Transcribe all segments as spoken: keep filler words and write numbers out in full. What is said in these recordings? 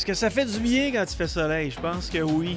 Est-ce que ça fait du bien quand il fait soleil? Je pense que oui.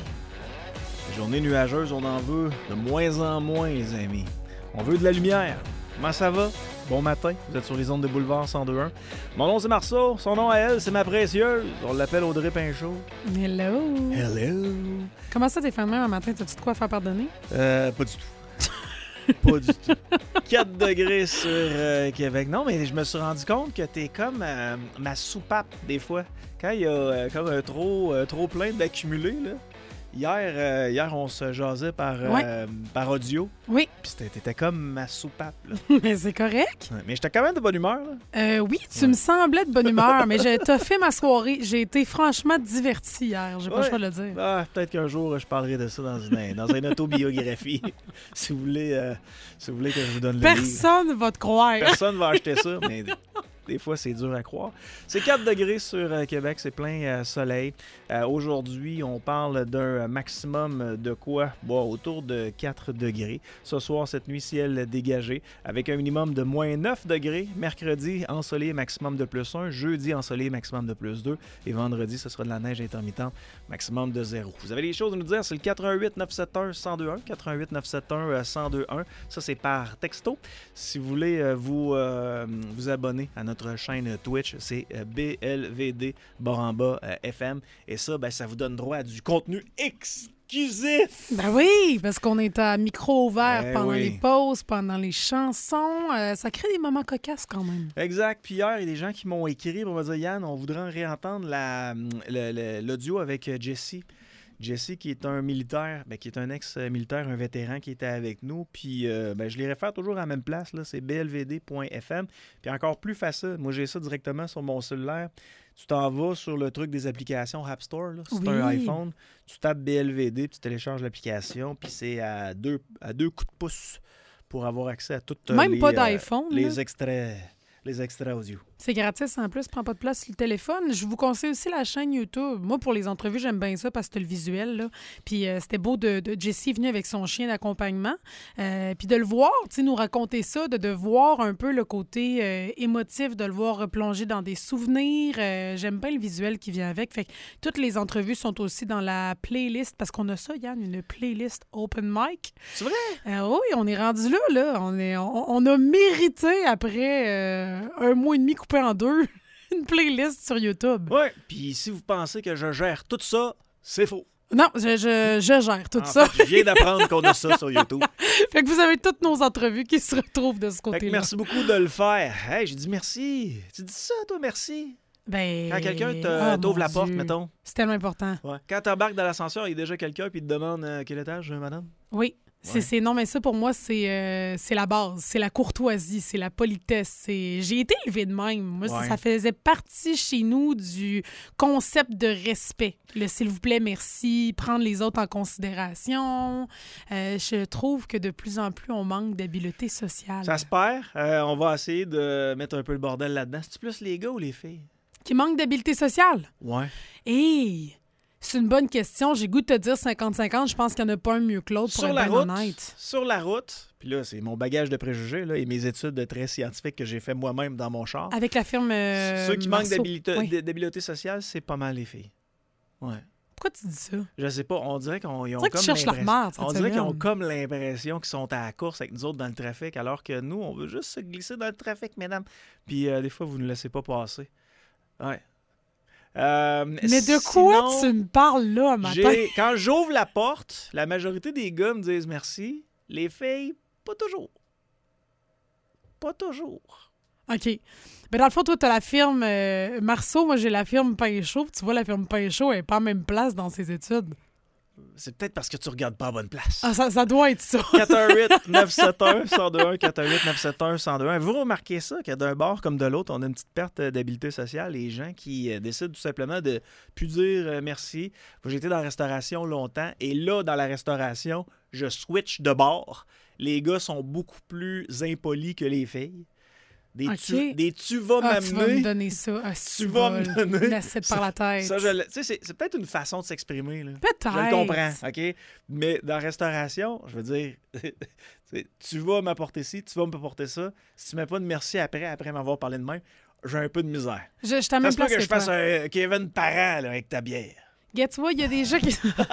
Les journées nuageuses, on en veut de moins en moins, les amis. On veut de la lumière. Comment ça va? Bon matin, vous êtes sur les ondes de Boulevard cent deux point un. Mon nom, c'est Marceau. Son nom à elle, c'est ma précieuse. On l'appelle Audrey Pinchot. Hello! Hello! Comment ça, t'es fait de même un matin? T'as-tu de quoi faire pardonner? Euh, pas du tout. Pas du tout. quatre degrés sur euh, Québec. Non, mais je me suis rendu compte que t'es comme euh, ma soupape, des fois. Quand il y a euh, comme un trop, euh, trop plein d'accumulés, là. Hier, euh, hier, on se jasait par, euh, Ouais. par audio. Oui. Puis c'était- t'étais comme ma soupape, là. Mais c'est correct. Ouais, mais j'étais quand même de bonne humeur, là. Euh, oui, tu Ouais. me semblais de bonne humeur, mais j'ai t'as fait ma soirée. J'ai été franchement divertie hier. J'ai pas Ouais. le choix de le dire. Ah, peut-être qu'un jour, je parlerai de ça dans une, dans une autobiographie. si, vous voulez, euh, si vous voulez que je vous donne le livre. Personne va te croire. Personne va acheter ça, mais des fois, c'est dur à croire. C'est quatre degrés sur euh, Québec, c'est plein euh, soleil. Euh, aujourd'hui, on parle d'un maximum de quoi? Bon, autour de quatre degrés. Ce soir, cette nuit, ciel dégagé, avec un minimum de moins neuf degrés. Mercredi, ensoleillé, maximum de plus un. Jeudi, ensoleillé, maximum de plus deux. Et vendredi, ce sera de la neige intermittente, maximum de zéro. Vous avez des choses à nous dire, c'est le quatre un huit neuf sept un un zéro deux un. quatre un huit neuf sept un un zéro deux un. Ça, c'est par texto. Si vous voulez euh, vous, euh, vous abonner à notre chaîne Twitch, c'est euh, B L V D barre en bas euh, F M. Et ça, ben, ça vous donne droit à du contenu exclusif. Ben oui, parce qu'on est à micro ouvert Ben pendant oui. les pauses, pendant les chansons. Euh, ça crée des moments cocasses quand même. Exact. Puis hier, il y a des gens qui m'ont écrit pour me dire, Yann, on voudrait réentendre la, le- le- l'audio avec euh, Jesse. Jesse, qui est un militaire, ben, qui est un ex-militaire, un vétéran qui était avec nous. Puis euh, ben, je les réfère toujours à la même place, là, c'est b l v d point f m. Puis encore plus facile, moi j'ai ça directement sur mon cellulaire. Tu t'en vas sur le truc des applications App Store, là, si Oui. tu as un iPhone. Tu tapes B L V D, puis tu télécharges l'application, puis c'est à deux, à deux coups de pouce pour avoir accès à toutes Même les, pas euh, d'iPhone, les là. extraits, les extraits audio. C'est gratis en plus, prend pas de place sur le téléphone. Je vous conseille aussi la chaîne YouTube. Moi, pour les entrevues, j'aime bien ça parce que t'as le visuel, là. Puis euh, c'était beau de, de Jessie venu avec son chien d'accompagnement. Euh, puis de le voir, tu sais, nous raconter ça, de, de voir un peu le côté euh, émotif, de le voir replonger dans des souvenirs. Euh, j'aime bien le visuel qui vient avec. Fait que toutes les entrevues sont aussi dans la playlist parce qu'on a ça, Yann, une playlist open mic. C'est vrai? Euh, oui, on est rendu là, là. On, est, on, on a mérité, après euh, un mois et demi coupé en deux, une playlist sur YouTube. Oui. Puis si vous pensez que je gère tout ça, c'est faux. Non, je, je, je gère tout En ça. fait, je viens d'apprendre qu'on a ça sur YouTube. Fait que vous avez toutes nos entrevues qui se retrouvent de ce Fait que côté-là. merci beaucoup de le faire. Hey, j'ai dit merci. Tu dis ça, toi, merci? Ben, Quand quelqu'un te- oh, t'ouvre mon la porte, Dieu. mettons. C'est tellement important. Ouais. Quand t'embarques dans l'ascenseur, il y a déjà quelqu'un qui te demande euh, quel étage, euh, madame? Oui. C'est, Ouais. c'est, non, mais ça, pour moi, c'est, euh, c'est la base. C'est la courtoisie, c'est la politesse. C'est... J'ai été élevée de même. Moi, ça- Ouais. ça faisait partie chez nous du concept de respect. Le s'il vous plaît, merci, prendre les autres en considération. Euh, je trouve que de plus en plus, on manque d'habileté sociale. Ça se perd. Euh, on va essayer de mettre un peu le bordel là-dedans. C'est-tu plus les gars ou les filles? Qui manque d'habileté sociale? Ouais. Hey! C'est une bonne question. J'ai goût de te dire cinquante cinquante. Je pense qu'il n'y en a pas un mieux que l'autre, pour Sur être la bien route, honnête. sur la route, puis là, c'est mon bagage de préjugés là, et mes études très scientifiques que j'ai fait moi-même dans mon char. Avec la firme euh, Ceux qui manquent Marceau. d'habileté, Oui. d'habileté sociale, c'est pas mal les filles. Ouais. Pourquoi tu dis ça? Je sais pas, on dirait qu'on ils ont dirait que tu comme cherches la l'impression- remarque cette On dirait qu'ils ont semaine. comme l'impression qu'ils sont à la course avec nous autres dans le trafic, alors que nous, on veut juste se glisser dans le trafic, mesdames. Puis euh, des fois, vous ne laissez pas passer. Ouais. Euh, Mais de quoi sinon, tu me parles là, matin? j'ai- Quand j'ouvre la porte, la majorité des gars me disent merci. Les filles, pas toujours. Pas toujours. OK. Ben dans le fond, toi, t'as la firme euh, Marceau, moi, j'ai la firme Pinchot. Puis tu vois, la firme Pinchot, elle n'est pas en même place dans ses études. C'est peut-être parce que tu regardes pas à bonne place. Ah, ça, ça doit être ça. quatre un huit neuf sept un un zéro deux un, quatre un huit neuf sept un un zéro deux un. Vous remarquez ça, que d'un bord comme de l'autre, on a une petite perte euh, d'habileté sociale. Les gens qui euh, décident tout simplement de plus dire euh, merci. J'ai été dans la restauration longtemps et là, dans la restauration, je switch de bord. Les gars sont beaucoup plus impolis que les filles. Des, OK. tu, des tu vas Ah, tu vas me m'amener. donner ça. Ah, si Tu vas me donner. l'assiette par la tête. Ça, je le- tu sais, c'est, c'est peut-être une façon de s'exprimer. Là. Peut-être. Je le comprends, OK? Mais dans la restauration, je veux dire, c'est, tu vas m'apporter ci, tu vas m'apporter ça. Si tu ne mets pas de merci après, après m'avoir parlé de même, j'ai un peu de misère. Je, je t'en Ça même se peut place que que je fasse toi. un Kevin Parent là, avec ta bière. Gars, tu vois, il y a des gens qui...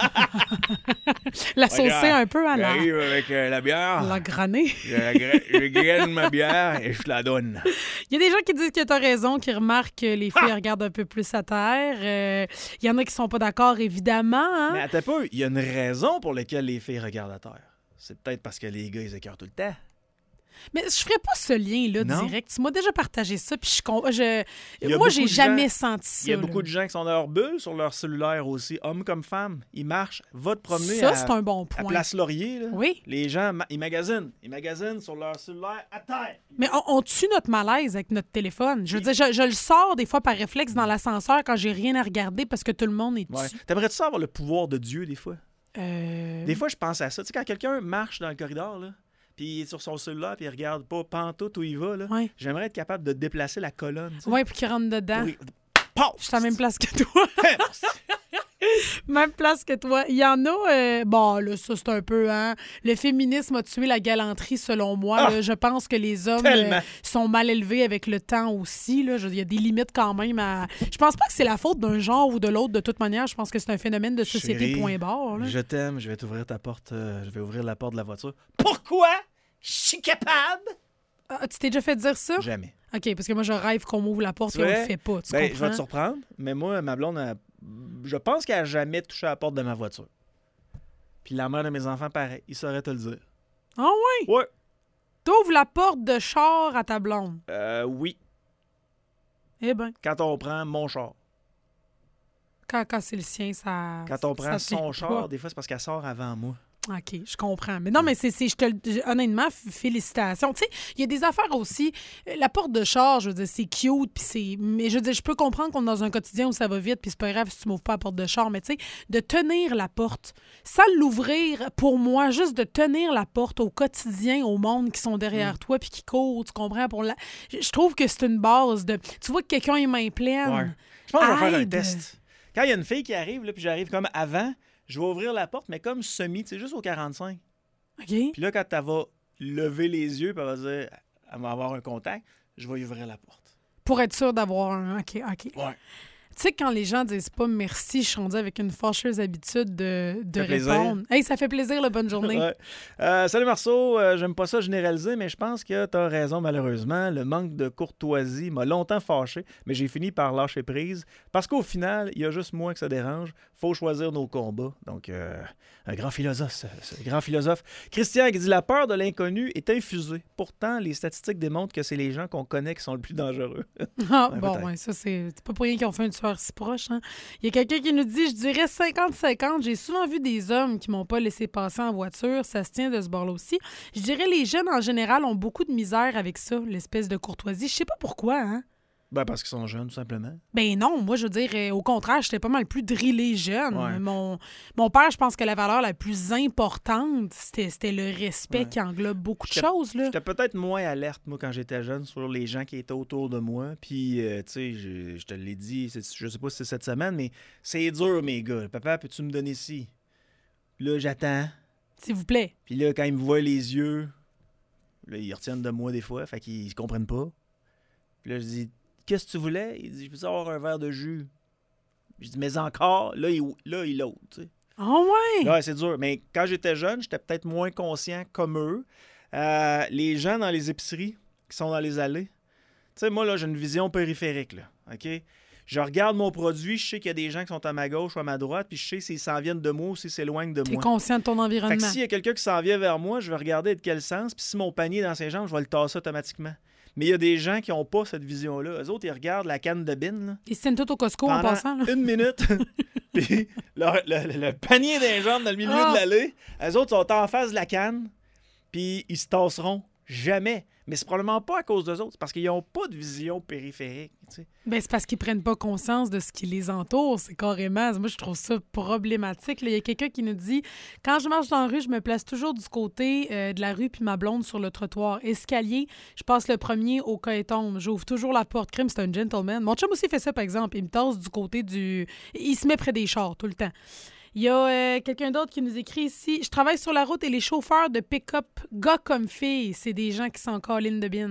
la saucer un peu à la... J'arrive avec euh, la bière. La granée. Je, gra- je graine ma bière et je te la donne. Il y a des gens qui disent que tu as raison, qui remarquent que les filles regardent un peu plus à terre. Euh, Il y en a qui sont pas d'accord, évidemment. Hein? Mais attends pas, il y a une raison pour laquelle les filles regardent à terre. C'est peut-être parce que les gars, ils écœurent tout le temps. Mais je ferais pas ce lien-là Non. direct. Tu m'as déjà partagé ça, puis je, con- je... Il y a moi, beaucoup j'ai de jamais gens- senti ça. Il y a là. beaucoup de gens qui sont dans leur bulle, sur leur cellulaire aussi, hommes comme femmes. Ils marchent, va te promener Ça, à, c'est un bon à point. Place Laurier. Là. Oui. Les gens, ma- ils magasinent. Ils magasinent sur leur cellulaire à terre. Mais on, on tue notre malaise avec notre téléphone. Je veux dire, je, je le sors des fois par réflexe dans l'ascenseur quand j'ai rien à regarder parce que tout le monde est Ouais. dessus. T'aimerais-tu ça avoir le pouvoir de Dieu des fois? Euh... Des fois, je pense à ça. Tu sais, quand quelqu'un marche dans le corridor, là, puis il est sur son cellulaire, puis il regarde pas pantoute où il va, là, Ouais. j'aimerais être capable de déplacer la colonne. tu sais. Ouais, puis qui rentre dedans. Oui. Paf! Je suis à la même place que toi. Même place que toi. Il y en a, euh, bon, là, ça, c'est un peu, hein. Le féminisme a tué la galanterie, selon moi. Ah! là. Je pense que les hommes Tellement. euh, sont mal élevés avec le temps aussi. Là. Je- Il y a des limites quand même à. Je pense pas que c'est la faute d'un genre ou de l'autre, de toute manière. Je pense que c'est un phénomène de société, Chérie, point barre. Là. Je t'aime, je vais t'ouvrir ta porte, euh, je vais ouvrir la porte de la voiture. Pourquoi? Je suis capable? Ah, tu t'es déjà fait dire ça? Jamais. OK, parce que moi, je rêve qu'on m'ouvre la porte Tu et on vois? le fait pas. Tu Ben, je vais comprends? te surprendre, mais moi, ma blonde, a- je pense qu'elle a jamais touché à la porte de ma voiture. Puis la mère de mes enfants, pareil, il saurait te le dire. Ah oui? Ouais. T'ouvres la porte de char à ta blonde. Euh, oui, Eh bien, quand on prend mon char. quand, quand c'est le sien, ça. Quand on prend ça fait son pas. char, des fois, c'est parce qu'elle sort avant moi. OK, je comprends. Mais non, mais c'est, c'est je te le- honnêtement, f- félicitations. Tu sais, il y a des affaires aussi. euh, La porte de char, je veux dire, c'est cute, puis c'est. Mais je veux dire, je peux comprendre qu'on est dans un quotidien où ça va vite, puis c'est pas grave si tu m'ouvres pas la porte de char, mais tu sais, de tenir la porte, sans l'ouvrir, pour moi, juste de tenir la porte au quotidien, au monde qui sont derrière toi, puis qui courent, tu comprends? Pour la... Je je trouve que c'est une base de. Tu vois que quelqu'un est main pleine. Ouais. Je pense que je vais faire un Aide. test. Quand il y a une fille qui arrive, là, puis j'arrive comme avant, je vais ouvrir la porte, mais comme semi, tu sais, juste au quarante-cinq. OK? Puis là, quand elle va lever les yeux, puis elle va dire, elle va avoir un contact, je vais lui ouvrir la porte. Pour être sûr d'avoir un. OK, OK. Ouais. Tu sais, quand les gens disent pas merci, je suis rendue avec une fâcheuse habitude de, de Ça fait répondre. Hey, ça fait plaisir, la bonne journée. Ouais. Euh, salut Marceau, Euh, j'aime pas ça généraliser, mais je pense que tu as raison malheureusement. Le manque de courtoisie m'a longtemps fâché, mais j'ai fini par lâcher prise. Parce qu'au final, il y a juste moi que ça dérange. Faut choisir nos combats. Donc, euh, un grand philosophe, ce, ce grand philosophe. Christian qui dit « La peur de l'inconnu est infusée. Pourtant, les statistiques démontrent que c'est les gens qu'on connaît qui sont le plus dangereux. Ah, Ouais, bon, peut-être. ouais, ça, c'est c'est pas pour rien qu'ils ont fait une tueur si proche. Hein. Il y a quelqu'un qui nous dit, je dirais cinquante cinquante. J'ai souvent vu des hommes qui m'ont pas laissé passer en voiture. Ça se tient de ce bord-là aussi. Je dirais les jeunes, en général, ont beaucoup de misère avec ça, l'espèce de courtoisie. Je sais pas pourquoi, hein. » Ben, parce qu'ils sont jeunes, tout simplement. Ben non, moi, je veux dire, euh, au contraire, j'étais pas mal plus drillé jeune. Ouais. Mon, mon père, je pense que la valeur la plus importante, c'était c'était le respect Ouais. qui englobe beaucoup de J'étais- choses, là. J'étais peut-être moins alerte, moi, quand j'étais jeune, sur les gens qui étaient autour de moi. Puis, euh, tu sais, je, je te l'ai dit, c'est- je sais pas si c'est cette semaine, mais c'est dur, mes gars. Papa, peux-tu me donner ci? Puis là, j'attends. S'il vous plaît. Puis là, quand ils me voient les yeux, là, ils retiennent de moi des fois, fait qu'ils se comprennent pas. Puis là, je dis, qu'est-ce que tu voulais? Il dit, je veux avoir un verre de jus. Je dis, mais encore, là, il, là, il l'autre, tu sais. Ah ouais! Ouais, c'est dur. Mais quand j'étais jeune, j'étais peut-être moins conscient comme eux. Euh, les gens dans les épiceries qui sont dans les allées, tu sais, moi, là, j'ai une vision périphérique, là, OK? Je regarde mon produit, je sais qu'il y a des gens qui sont à ma gauche ou à ma droite, puis je sais s'ils s'en viennent de moi ou s'ils s'éloignent de T'es moi. conscient de ton Fait que environnement. s'il y a quelqu'un qui s'en vient vers moi, je vais regarder de quel sens, puis si mon panier est dans ses jambes, je vais le tasser automatiquement. Mais il y a des gens qui n'ont pas cette vision-là. Eux autres, ils regardent la canne de bin, là, Ils se tiennent tout au Costco en pendant passant, là. une minute, puis le, le- le panier des jambes dans le milieu Ah! de l'allée, eux autres sont en face de la canne, puis ils se tasseront jamais. Mais c'est probablement pas à cause d'eux autres, c'est parce qu'ils n'ont pas de vision périphérique, tu sais. Ben, c'est parce qu'ils prennent pas conscience de ce qui les entoure. C'est carrément... Moi, je trouve ça problématique. là. Il y a quelqu'un qui nous dit « Quand je marche dans la rue, je me place toujours du côté euh, de la rue puis ma blonde sur le trottoir. Escalier, je passe le premier au cas et tombe. J'ouvre toujours la porte. Crime, c'est un gentleman. Mon chum aussi fait ça, par exemple. Il me tasse du côté du... Il se met près des chars tout le temps. Il y a euh, quelqu'un d'autre qui nous écrit ici « Je travaille sur la route et les chauffeurs de pick-up, gars comme filles, c'est des gens qui sont en colline de bine. »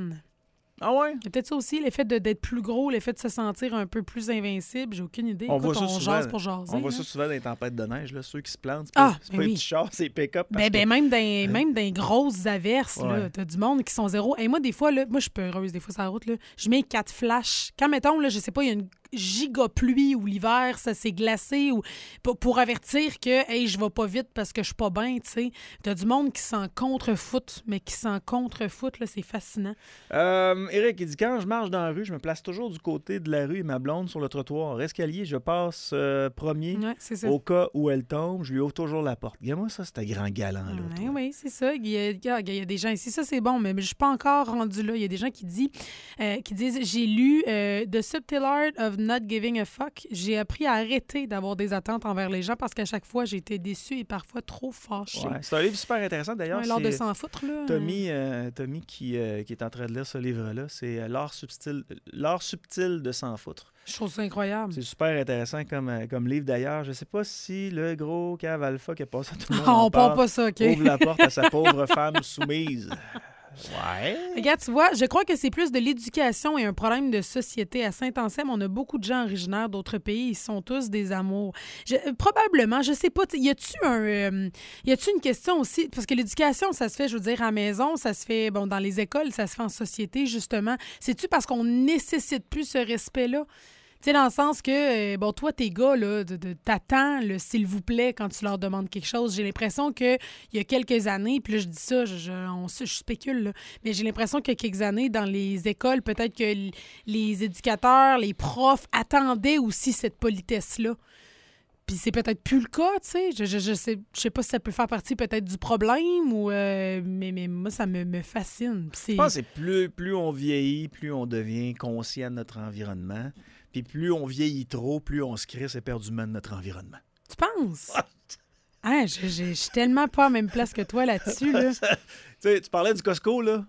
Ah ouais? Il y a peut-être ça aussi, l'effet de, d'être plus gros, l'effet de se sentir un peu plus invincible. J'ai aucune idée. On Écoute, voit ça on souvent, jase pour jaser. On voit hein. ça souvent dans les tempêtes de neige, là, ceux qui se plantent. C'est Ah, pas, c'est ben pas oui. les petits chars, c'est les pick-up. parce Ben, ben, que- même dans, même dans les grosses averses, là, Ouais. t'as du monde qui sont zéro. Et moi, des fois, là, moi, je suis peureuse, des fois, sur la route, là, je mets quatre flashs. Quand, mettons, là, je sais pas, il y a une giga pluie ou l'hiver, ça s'est glacé, ou pour, pour avertir que, hey, je vais pas vite parce que je suis pas bien, tu sais. T'as du monde qui s'en contre-foot, mais qui s'en contre-foot, là, c'est fascinant. Euh, Eric, il dit quand je marche dans la rue, je me place toujours du côté de la rue et ma blonde sur le trottoir. Escalier, je passe euh, premier. Ouais, c'est ça. Au cas où elle tombe, je lui ouvre toujours la porte. Regarde-moi ça, c'était grand galant, là. Ouais, toi. oui, c'est ça. Il y, a, il y a- il y a des gens ici, ça c'est bon, mais je suis pas encore rendue là. Il y a des gens qui, disent, euh, qui disent j'ai lu euh, The Subtle Art of Not Giving a Fuck. J'ai appris à arrêter d'avoir des attentes envers les gens parce qu'à chaque fois, j'ai été déçue et parfois trop fâchée. Ouais, c'est un livre super intéressant, d'ailleurs. Ouais, l'art de c'est s'en foutre, là. Tommy, euh, Tommy qui, euh, qui est en train de lire ce livre-là. C'est euh, l'art subtil, l'art subtil de s'en foutre. Je trouve ça incroyable. C'est super intéressant comme, euh, comme livre, d'ailleurs. Je sais pas si le gros cave alpha qui a passé à tout le monde Ah, en on parle parle, pas ça, OK? ouvre la porte à sa pauvre femme soumise. Ouais. Regarde, tu vois, je crois que c'est plus de l'éducation et un problème de société. À Saint-Anselme, on a beaucoup de gens originaires d'autres pays. Ils sont tous des amours. Je- euh, probablement, je sais pas. Y a-tu un, euh, y a-tu une question aussi? Parce que l'éducation, ça se fait, je veux dire, à la maison, ça se fait, bon, dans les écoles, ça se fait en société, justement. C'est-tu parce qu'on nécessite plus ce respect-là? Tu sais, dans le sens que, euh, bon, toi, tes gars, là, de, de, t'attends, le s'il vous plaît, quand tu leur demandes quelque chose. J'ai l'impression qu'il y a quelques années, puis là, je dis ça, je, je, on, je spécule, là, mais j'ai l'impression qu'il y a quelques années, dans les écoles, peut-être que l- les éducateurs, les profs attendaient aussi cette politesse-là. Puis c'est peut-être plus le cas, tu sais. Je, je, je, sais, je sais pas si ça peut faire partie peut-être du problème, ou euh, mais, mais moi, ça me, me fascine. Puis c'est- Je pense que c'est plus, plus on vieillit, plus on devient conscient de notre environnement. Puis plus on vieillit trop, plus on se crisse éperdument de notre environnement. Tu penses? Hein, je, je, je suis tellement pas à la même place que toi là-dessus, là. Tu sais, tu parlais du Costco, là.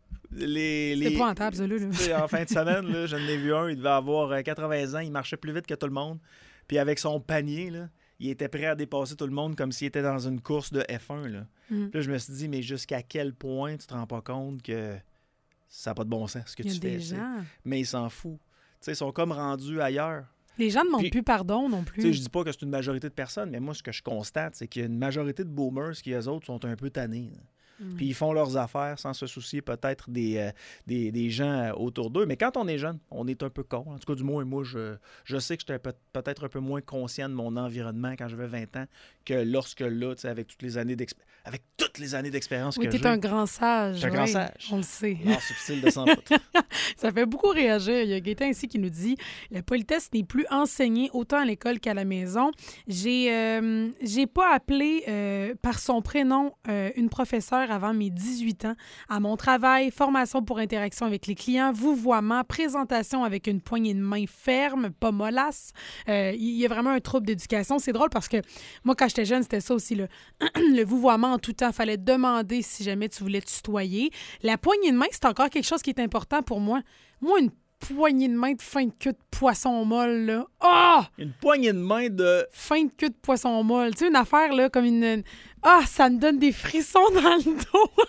Les, C'est les- épouvantable, ça, là. là. Tu sais, en fin de semaine, là, j'en ai vu un, il devait avoir euh, quatre-vingts ans, il marchait plus vite que tout le monde. Puis avec son panier, là, il était prêt à dépasser tout le monde comme s'il était dans une course de F un. Là. Mm. Puis là, je me suis dit, mais jusqu'à quel point tu te rends pas compte que ça n'a pas de bon sens ce que Il y a tu des fais. tu sais. gens. Mais ils s'en foutent. Tu sais, ils sont comme rendus ailleurs. Les gens ne demandent Puis- plus pardon non Tu sais, plus. je dis pas que c'est une majorité de personnes, mais moi, ce que je constate, c'est qu'il y a une majorité de boomers qui, eux autres, sont un peu tannés. là. Mm. Puis ils font leurs affaires sans se soucier peut-être des, euh, des, des gens euh, autour d'eux. Mais quand on est jeune, on est un peu con. En tout cas, du moins, moi, je, je sais que j'étais peut- peut-être un peu moins conscient de mon environnement quand j'avais vingt ans que lorsque là, tu sais, avec toutes les années d'exp- avec toutes les années d'expérience Oui, que t'es j'ai. un grand sage. T'es un grand ouais, sage. On le sait. L'art subtil de s'en foutre. Ça fait beaucoup réagir. Il y a Gaëtan ici qui nous dit « La politesse n'est plus enseignée autant à l'école qu'à la maison. J'ai euh, j'ai pas appelé euh, par son prénom euh, une professeure avant mes dix-huit ans. À mon travail, formation pour interaction avec les clients, vouvoiement, présentation avec une poignée de main ferme, pas mollasse. Euh, Il y a vraiment un trouble d'éducation. C'est drôle parce que moi, quand j'étais jeune, c'était ça aussi. Là. Le vouvoiement en tout temps. Il fallait demander si jamais tu voulais tutoyer. La poignée de main, c'est encore quelque chose qui est important pour moi. Moi, une poignée de main de fin de queue de poisson molle, là. Ah! Une poignée de main de... Fin de queue de poisson molle. Tu sais, une affaire, là, comme une... Ah, ça me donne des frissons dans le dos.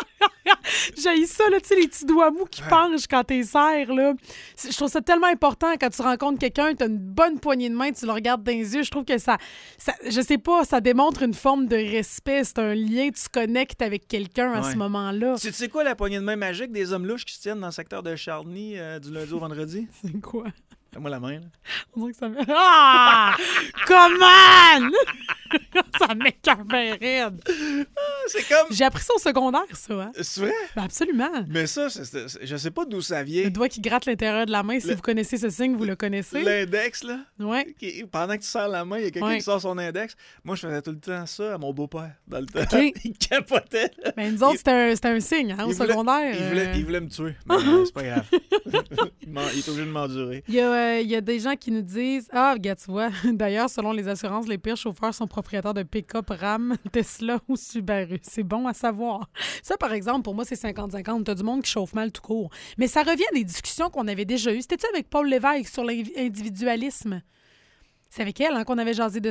J'ai ça, là, tu sais, les petits doigts mous qui penchent quand t'es serre, là. C'est- Je trouve ça tellement important quand tu rencontres quelqu'un, t'as une bonne poignée de main, tu le regardes dans les yeux. Je trouve que ça, ça je sais pas, ça démontre une forme de respect. C'est un lien, tu connectes avec quelqu'un à Ouais. ce moment-là. Tu sais quoi, la poignée de main magique des hommes louches qui se tiennent dans le secteur de Charny euh, du lundi au vendredi? C'est quoi? Fais-moi la main, là. On dirait que ça me... Ah! Comment? Ça m'écoeure bien raide. C'est comme... J'ai appris ça au secondaire, ça. Hein? C'est vrai? Ben absolument. Mais ça, c'est- c'est- je sais pas d'où ça vient. Le doigt qui gratte l'intérieur de la main, si Le- vous connaissez ce signe, vous le connaissez. L'index, là. Ouais. qui- pendant que tu serres la main, il y a quelqu'un Ouais. qui sort son index. Moi, je faisais tout le temps ça à mon beau-père, dans le temps. OK. Il capotait. là. Ben, nous autres, Il- c'était un, c'était un signe, hein, au il voulait- secondaire. Il voulait, euh. il voulait me tuer. Mais euh, c'est pas grave. il, m'en- il est obligé de m'endurer. Il y, a, euh, il y a des gens qui nous disent « Ah, regarde, tu vois, d'ailleurs, selon les assurances, les pires chauffeurs sont propriétaires de pick-up, Ram, Tesla ou Subaru. C'est bon à savoir. » Ça, par exemple, pour moi, c'est cinquante cinquante. T'as du monde qui chauffe mal tout court. Mais ça revient à des discussions qu'on avait déjà eues. C'était-tu avec Paul Lévesque sur l'individualisme? C'est avec elle hein, qu'on avait jasé de ça.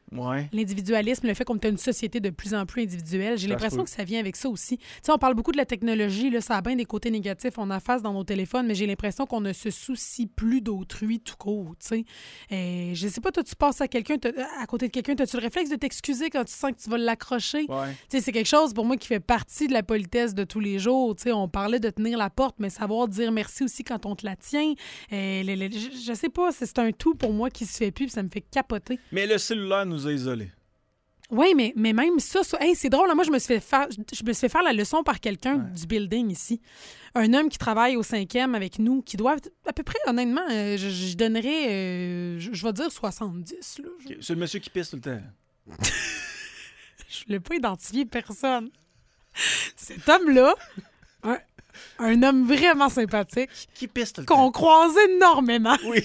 Ouais. L'individualisme, le fait qu'on est une société de plus en plus individuelle, j'ai Ça l'impression se que ça vient avec ça aussi. Tu sais, on parle beaucoup de la technologie, là, ça a bien des côtés négatifs, on a face dans nos téléphones, mais j'ai l'impression qu'on ne se soucie plus d'autrui tout court, tu sais. Et je sais pas, toi, tu passes à quelqu'un, à côté de quelqu'un, as-tu le réflexe de t'excuser quand tu sens que tu vas l'accrocher? Ouais. Tu sais, c'est quelque chose pour moi qui fait partie de la politesse de tous les jours. Tu sais, on parlait de tenir la porte, mais savoir dire merci aussi quand on te la tient. Et les, les, je, je sais pas, c'est, c'est un tout pour moi qui se fait plus, puis ça me fait capoter. Mais le cellulaire nous a isolés. Oui, mais, mais même ça, ça hey, c'est drôle. Là, moi, je me suis fait faire, je me suis fait faire la leçon par quelqu'un Ouais. du building ici. Un homme qui travaille au cinquième avec nous, qui doit, à peu près, honnêtement, euh, je, je donnerais, euh, je, je vais dire soixante-dix. Là. Je, Okay. C'est le monsieur qui pisse tout le temps. je voulais pas identifier personne. Cet homme-là, un, un homme vraiment sympathique, Qui pisse tout le temps? qu'on croise énormément. Oui.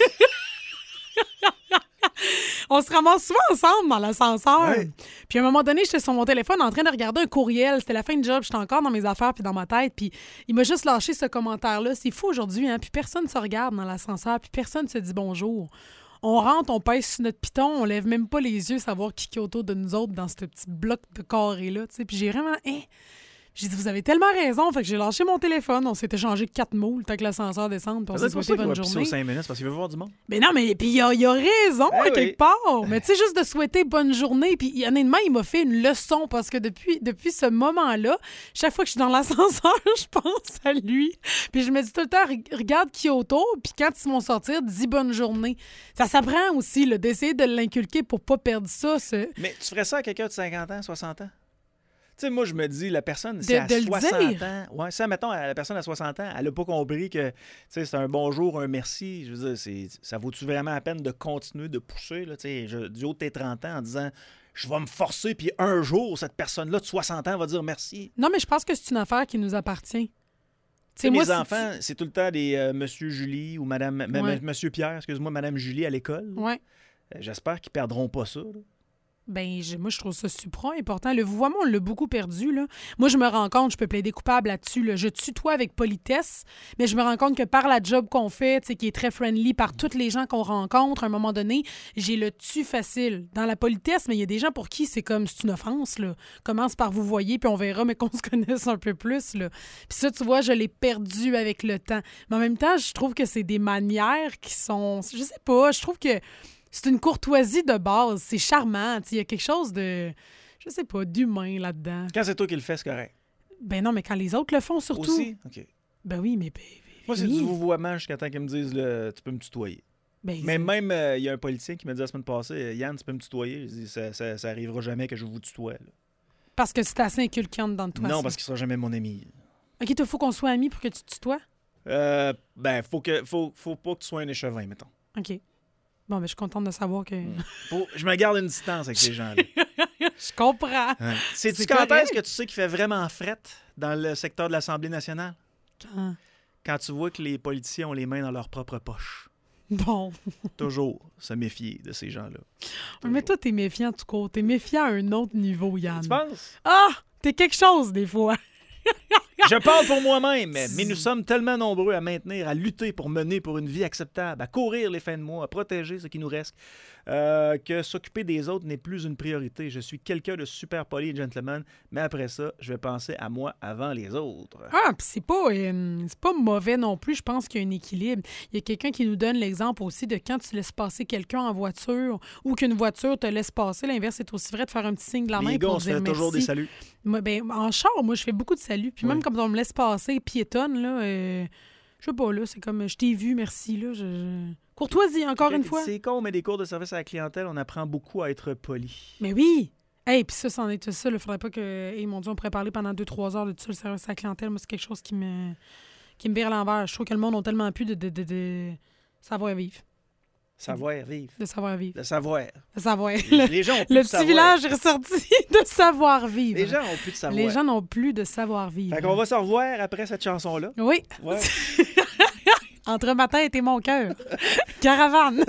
On se ramasse souvent ensemble dans l'ascenseur. Ouais. Puis à un moment donné, j'étais sur mon téléphone en train de regarder un courriel. C'était la fin de job. J'étais encore dans mes affaires puis dans ma tête. Puis il m'a juste lâché ce commentaire-là. C'est fou aujourd'hui, hein? Puis personne ne se regarde dans l'ascenseur. Puis personne ne se dit bonjour. On rentre, on pèse sur notre piton, on lève même pas les yeux savoir qui est autour de nous autres dans ce petit bloc de carré-là. T'sais. Puis j'ai vraiment... Hein? J'ai dit, vous avez tellement raison. Fait que j'ai lâché mon téléphone. On s'est échangé quatre mots le temps que l'ascenseur descende. Puis on s'est C'est pour ça souhaité qu'il va bonne pisser journée. aux cinq minutes, parce qu'il veut voir du monde. Mais non, mais puis il a, il a raison, Ah à oui. quelque part. Mais tu sais, juste de souhaiter bonne journée. Puis honnêtement, il m'a fait une leçon parce que depuis, depuis ce moment-là, chaque fois que je suis dans l'ascenseur, je pense à lui. Puis je me dis tout le temps, Re- regarde qui est autour. Puis quand ils vont sortir, dis bonne journée. Ça s'apprend aussi là, d'essayer de l'inculquer pour pas perdre ça. Ce... Mais tu ferais ça à quelqu'un de cinquante ans, soixante ans? Tu sais, moi, je me dis, la personne, De- c'est à de le soixante dire. ans. Ouais, ça, mettons, la personne à soixante ans, elle n'a pas compris que, tu sais, c'est un bonjour, un merci. Je veux dire, c'est, ça vaut-tu vraiment la peine de continuer de pousser, là, tu sais, je- du haut de tes trente ans en disant, je vais me forcer, puis un jour, cette personne-là de soixante ans va dire merci. Non, mais je pense que c'est une affaire qui nous appartient. Tu Tu sais, moi, mes si enfants, c'est tout le temps des euh, Monsieur Julie ou Madame, m- Ouais. m- Monsieur Pierre, excuse-moi, Madame Julie à l'école. tu- Ouais. Euh, J'espère qu'ils perdront pas ça, là. Ben, je- moi, je trouve ça supra important. Le vouvoiement, on l'a beaucoup perdu, là. Moi, je me rends compte, je peux plaider coupable là-dessus, là. Je tutoie avec politesse, mais je me rends compte que par la job qu'on fait, tu sais, qui est très friendly, par toutes les gens qu'on rencontre, à un moment donné, j'ai le tu facile. Dans la politesse, mais il y a des gens pour qui c'est comme, c'est une offense, là. Commence par vous voyez, puis on verra, mais qu'on se connaisse un peu plus, là. Puis ça, tu vois, je l'ai perdu avec le temps. Mais en même temps, je trouve que c'est des manières qui sont... Je sais pas, je trouve que... C'est une courtoisie de base. C'est charmant. Il y a quelque chose de, je sais pas, d'humain là-dedans. Quand c'est toi qui le fais, c'est correct. Ben non, mais quand les autres le font, surtout. Aussi? OK. Ben oui, mais... Ben, Moi, c'est oui. du vouvoiement jusqu'à temps qu'ils me disent, le, tu peux me tutoyer. Ben, Mais même, euh, il y a un politicien qui m'a dit la semaine passée, euh, Yann, tu peux me tutoyer? Je dis, ça, ça, ça arrivera jamais que je vous tutoie. Là. Parce que c'est assez inculquant dans toi. Non, ça. parce qu'il sera jamais mon ami. OK, il faut qu'on soit amis pour que tu te tutoies? Euh, ben, faut que, faut, faut pas que tu sois un échevin, mettons. OK. Bon, ben je suis contente de savoir que... Faut, je me garde une distance avec ces gens-là. Je comprends. Ouais. Sais-tu C'est quand correct. est-ce que tu sais qu'il fait vraiment fret dans le secteur de l'Assemblée nationale? Quand... Quand tu vois que les politiciens ont les mains dans leur propre poche. Bon. Toujours se méfier de ces gens-là. Mais toi, t'es méfiant tout court. T'es méfiant à un autre niveau, Yann. Tu penses? Ah! T'es quelque chose, des fois. Je parle pour moi-même, mais nous sommes tellement nombreux à maintenir, à lutter pour mener pour une vie acceptable, à courir les fins de mois, à protéger ce qui nous reste, euh, que s'occuper des autres n'est plus une priorité. Je suis quelqu'un de super poli et gentleman, mais après ça, je vais penser à moi avant les autres. Ah, puis c'est pas, euh, c'est pas mauvais non plus. Je pense qu'il y a un équilibre. Il y a quelqu'un qui nous donne l'exemple aussi de quand tu laisses passer quelqu'un en voiture ou qu'une voiture te laisse passer. L'inverse est aussi vrai de faire un petit signe de la main Les gars, pour on se dire fait merci. toujours des saluts. Moi, ben, en char, moi, je fais beaucoup de saluts. Puis Oui. même quand on me laisse passer piétonne, là, euh, je sais pas, là, c'est comme je t'ai vu, merci. Là, je, je- Courtoisie, encore une fois. C'est con, mais des cours de service à la clientèle, on apprend beaucoup à être poli. Mais oui! Hey, puis ça, c'en est tout ça. Il faudrait pas que. Hey, mon Dieu, on pourrait parler pendant deux trois heures de tout ça, le service à la clientèle. Moi, c'est quelque chose qui me qui me vire à l'envers. Je trouve que le monde a tellement plus de, de, de, de savoir-vivre. Savoir-vivre. De savoir-vivre. De savoir. De savoir. Les, Le, les gens ont plus le de petit savoir. village est ressorti de savoir-vivre. Les gens ont plus de savoir. Les gens n'ont plus de savoir-vivre. Fait qu'on va se revoir après cette chanson-là. Oui. Ouais. Entre ma tête et mon cœur. Caravane.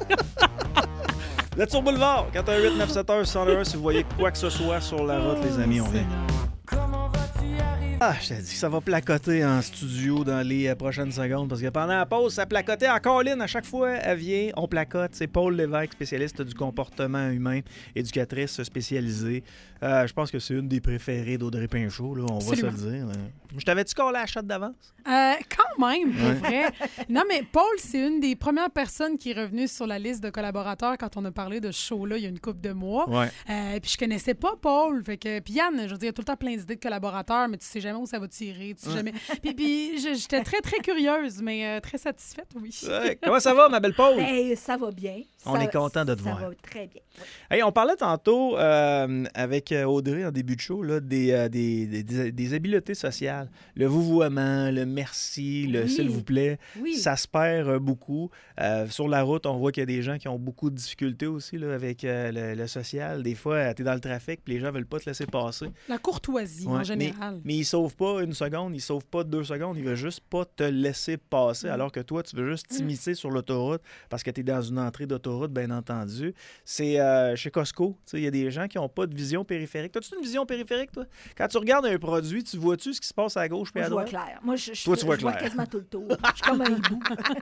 Vous êtes sur Boulevard, quatre un huit neuf sept un un si vous voyez quoi que ce soit sur la route, les amis, on vient. Comment vas-tu y arriver? Ah, je t'ai dit que ça va placoter en studio dans les euh, prochaines secondes parce que pendant la pause, ça placotait en colline. À chaque fois, elle vient, on placote. C'est Paul Lévesque, spécialiste du comportement humain, éducatrice spécialisée. Euh, je pense que c'est une des préférées d'Audrey Pinchot, là, on Absolument. va se le dire. Là. Je t'avais-tu collé la chatte d'avance? Euh, quand même, pour Ouais. vrai. Non, mais Paul, c'est une des premières personnes qui est revenue sur la liste de collaborateurs quand on a parlé de ce show-là il y a une couple de mois. Ouais. Euh, puis je connaissais pas Paul. Fait que, puis Yann, je veux dire, il y a tout le temps plein d'idées de collaborateurs, mais tu sais jamais où ça va tirer. Tu sais jamais. Puis, puis je- j'étais très, très curieuse, mais euh, très satisfaite, oui. Ouais. Comment ça va, ma belle Paul? Ben, ça va bien. On Ça- est content de te ça voir. va très bien. Oui. Hey, on parlait tantôt euh, avec Audrey en début de show là, des, euh, des, des, des- des habiletés sociales. Le vouvoiement, le merci, le Oui. s'il vous plaît. Oui. Ça se perd euh, beaucoup. Euh, sur la route, on voit qu'il y a des gens qui ont beaucoup de difficultés aussi là, avec euh, le, le social. Des fois, tu es dans le trafic puis les gens veulent pas te laisser passer. La courtoisie, Ouais, en général. Mais, mais ils sauvent pas une seconde, ils sauvent pas deux secondes, ils veulent juste pas te laisser passer, alors que toi, tu veux juste t'immiscer sur l'autoroute parce que tu es dans une entrée d'autoroute, bien entendu. C'est euh, chez Costco, il y a des gens qui n'ont pas de vision périphérique. As-tu une vision périphérique, toi? Quand tu regardes un produit, tu vois-tu ce qui se passe à gauche et Moi, à je vois droite? clair. Moi, je, je, Toi, tu vois je vois clair. quasiment tout le tour. Je suis comme un hibou.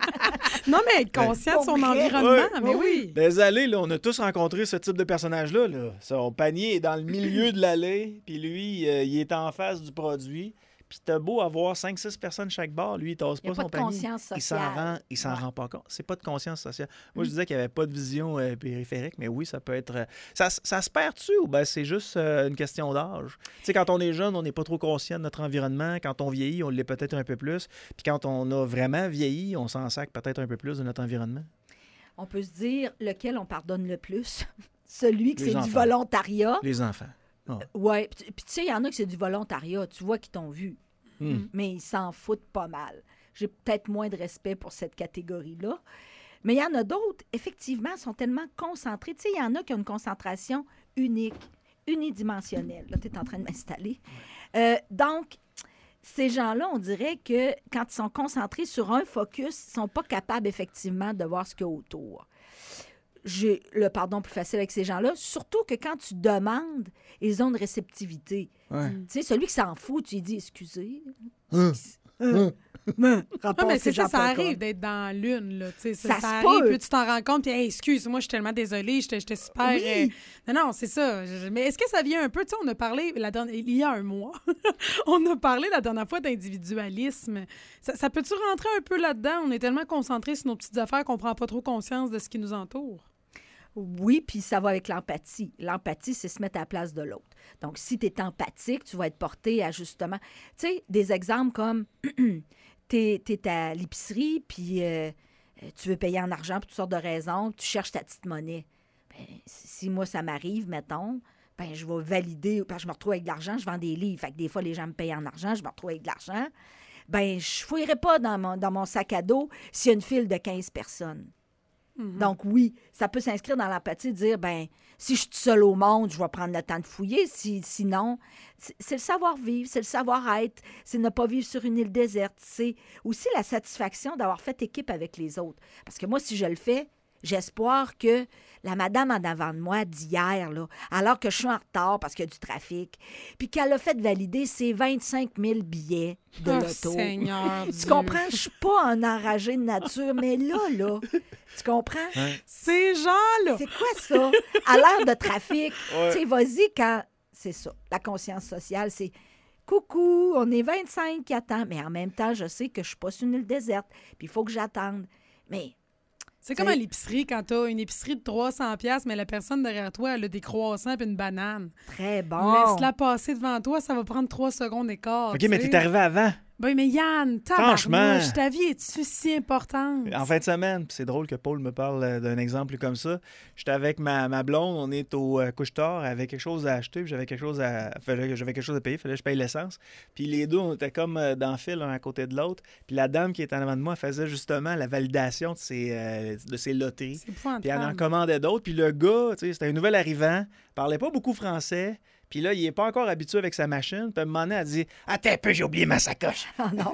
Non, mais être conscient de son Pour vrai. environnement, Ouais, mais oui. Des allées, là, on a tous rencontré ce type de personnage-là. Là. Son panier est dans le milieu de l'allée, puis lui, euh, il est en face du produit. Puis t'as beau avoir cinq six personnes chaque bar, lui, il tasse Il y pas a son pas de panier. conscience Il s'en sociale. rend, il s'en Ouais. rend pas compte. C'est pas de conscience sociale. Moi, je disais qu'il n'y avait pas de vision euh, périphérique, mais oui, ça peut être... euh, ça, ça se perd-tu ou ben c'est juste euh, une question d'âge? Tu sais, quand on est jeune, on n'est pas trop conscient de notre environnement. Quand on vieillit, on l'est peut-être un peu plus. Puis quand on a vraiment vieilli, on s'en sac peut-être un peu plus de notre environnement. On peut se dire lequel on pardonne le plus. Celui que Les c'est enfants. du volontariat. Les enfants. Oh. Oui. Puis puis tu sais, il y en a que c'est du volontariat. Tu vois qu'ils t'ont vu. Hmm. Mais ils s'en foutent pas mal. J'ai peut-être moins de respect pour cette catégorie-là. Mais il y en a d'autres, effectivement, sont tellement concentrés. Tu sais, il y en a qui ont une concentration unique, unidimensionnelle. Là, tu es en train de m'installer. Euh, donc, ces gens-là, on dirait que quand ils sont concentrés sur un focus, ils ne sont pas capables, effectivement, de voir ce qu'il y a autour. J'ai le pardon plus facile avec ces gens-là, surtout que quand tu demandes, ils ont une réceptivité. Ouais. Tu sais, celui qui s'en fout, tu lui dis « Excusez. Hum. Hum. Hum. Non, mais c'est ça, ça Jean-Paul arrive Coll. d'être dans l'une, là. Tu sais, ça, Ça se ça arrive, peut. puis tu t'en rends compte, puis hey, excuse, moi, je suis tellement désolée, j'étais j'étais super... Oui. euh, Non, non, c'est ça. Je- Mais est-ce que ça vient un peu, tu sais, on a parlé la dernière- il y a un mois, on a parlé la dernière fois d'individualisme. Ça, ça peut-tu rentrer un peu là-dedans? On est tellement concentrés sur nos petites affaires qu'on prend pas trop conscience de ce qui nous entoure. Oui, puis ça va avec l'empathie. L'empathie, c'est se mettre à la place de l'autre. Donc, si tu es empathique, tu vas être porté à justement... Tu sais, des exemples comme... tu es à l'épicerie, puis euh, tu veux payer en argent pour toutes sortes de raisons, tu cherches ta petite monnaie. Ben, si moi, ça m'arrive, mettons, ben je vais valider, parce que je me retrouve avec de l'argent, je vends des livres. Fait que des fois, les gens me payent en argent, je me retrouve avec de l'argent. Ben je fouillerai pas dans mon, dans mon sac à dos s'il y a une file de quinze personnes. Donc, oui, ça peut s'inscrire dans l'empathie, de dire, ben si je suis seule au monde, je vais prendre le temps de fouiller. Si, sinon, c'est c'est le savoir-vivre, c'est le savoir-être, c'est ne pas vivre sur une île déserte. C'est aussi la satisfaction d'avoir fait équipe avec les autres. Parce que moi, si je le fais, j'ai espoir que la madame en avant de moi d'hier, là, alors que je suis en retard parce qu'il y a du trafic, puis qu'elle a fait valider ses vingt-cinq mille billets de Oh, l'auto. Seigneur Tu Dieu. comprends? Je suis pas un enragé de nature, mais là, là, tu comprends? Ces gens-là! C'est quoi ça? À l'heure de trafic, Ouais. tu sais, vas-y quand... C'est ça, la conscience sociale, c'est... Coucou, on est vingt-cinq qui attend, mais en même temps, je sais que je suis pas sur une île déserte, puis il faut que j'attende. Mais C'est comme C'est- à l'épicerie, quand t'as une épicerie de trois cents piastres, mais la personne derrière toi, elle a des croissants et une banane. très bon. Laisse-la passer devant toi, ça va prendre trois secondes et quart. OK, tu mais sais. t'es arrivé avant. Ben, mais Yann, Franchement. tabarnouche, ta vie est-tu si importante? En fin de semaine, puis c'est drôle que Paul me parle euh, d'un exemple comme ça. J'étais avec ma, ma blonde, on est au euh, couche-tard, elle avait quelque chose à acheter, puis j'avais quelque chose à fallait- j'avais quelque chose à payer, fallait que je paye l'essence. Puis les deux, on était comme euh, dans le fil, l'un à côté de l'autre. Puis la dame qui était en avant de moi, elle faisait justement la validation de ses, euh, de ses loteries. C'est épouvantable. Puis elle en commandait d'autres. Puis le gars, tu sais, c'était un nouvel arrivant, parlait pas beaucoup français. Puis là, il est pas encore habitué avec sa machine. Puis à un moment donné, elle dit « Attends un peu, j'ai oublié ma sacoche. Ah non.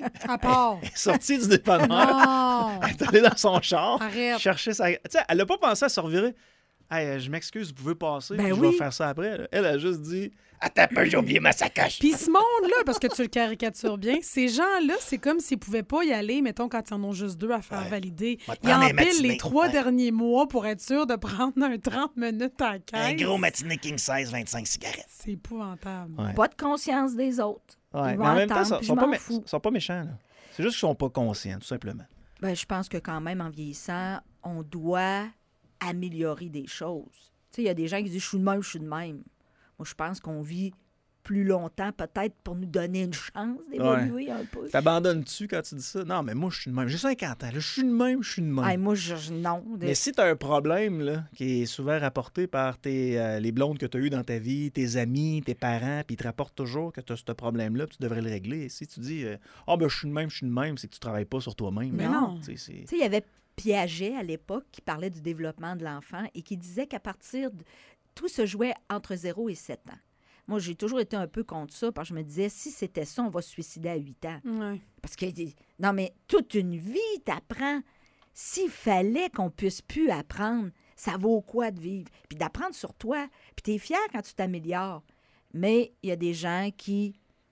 À part. » Elle est sortie du dépanneur. Non! Elle est allée dans son char. Arrête. Chercher sa... Tu sais, elle n'a pas pensé à se revirer. Hey, je m'excuse, vous pouvez passer, Ben puis je oui. vais faire ça après. là. Elle a juste dit attends un peu, j'ai oublié ma sacoche. Puis ce monde-là, parce que tu le caricatures bien, ces gens-là, c'est comme s'ils pouvaient pas y aller, mettons, quand ils en ont juste deux à faire Ouais. valider. Va te Ils prendre un empilent matinée. les trois Ouais. derniers mois pour être sûr de prendre un trente minutes à la caisse. Un gros matinée king size, vingt-cinq cigarettes. C'est épouvantable. Ouais. Pas de conscience des autres. Ouais, Ils mais vont en même temps, attendre, ils sont, puis sont je pas, m'en mé- fous. sont pas méchants. là. C'est juste qu'ils sont pas conscients, tout simplement. Ben, je pense que quand même, en vieillissant, on doit améliorer des choses. Tu sais, il y a des gens qui disent « je suis de même, je suis de même ». Moi, je pense qu'on vit plus longtemps, peut-être pour nous donner une chance d'évoluer un peu. T'abandonnes-tu quand tu dis ça? Non, mais moi, je suis de même. J'ai cinquante ans. là. Je suis de même, je suis de même. Hey, moi, je, je- non. De- Mais si tu as un problème là, qui est souvent rapporté par tes, euh, les blondes que tu as eues dans ta vie, tes amis, tes parents, puis ils te rapportent toujours que tu as ce problème-là, puis tu devrais le régler. Et si tu dis euh, Ah, ben, je suis de même, je suis de même, c'est que tu travailles pas sur toi-même. Mais Non. non. Tu sais, c'est- Tu sais, il y avait Piaget à l'époque qui parlait du développement de l'enfant et qui disait qu'à partir de... Tout se jouait entre zéro et sept ans. Moi, j'ai toujours été un peu contre ça parce que je me disais, si c'était ça, on va se suicider à huit ans. Ouais. Parce que, non, mais toute une vie, t'apprends. S'il fallait qu'on puisse plus apprendre, ça vaut quoi de vivre? Puis d'apprendre sur toi. Puis t'es fier quand tu t'améliores. Mais il y a des gens qui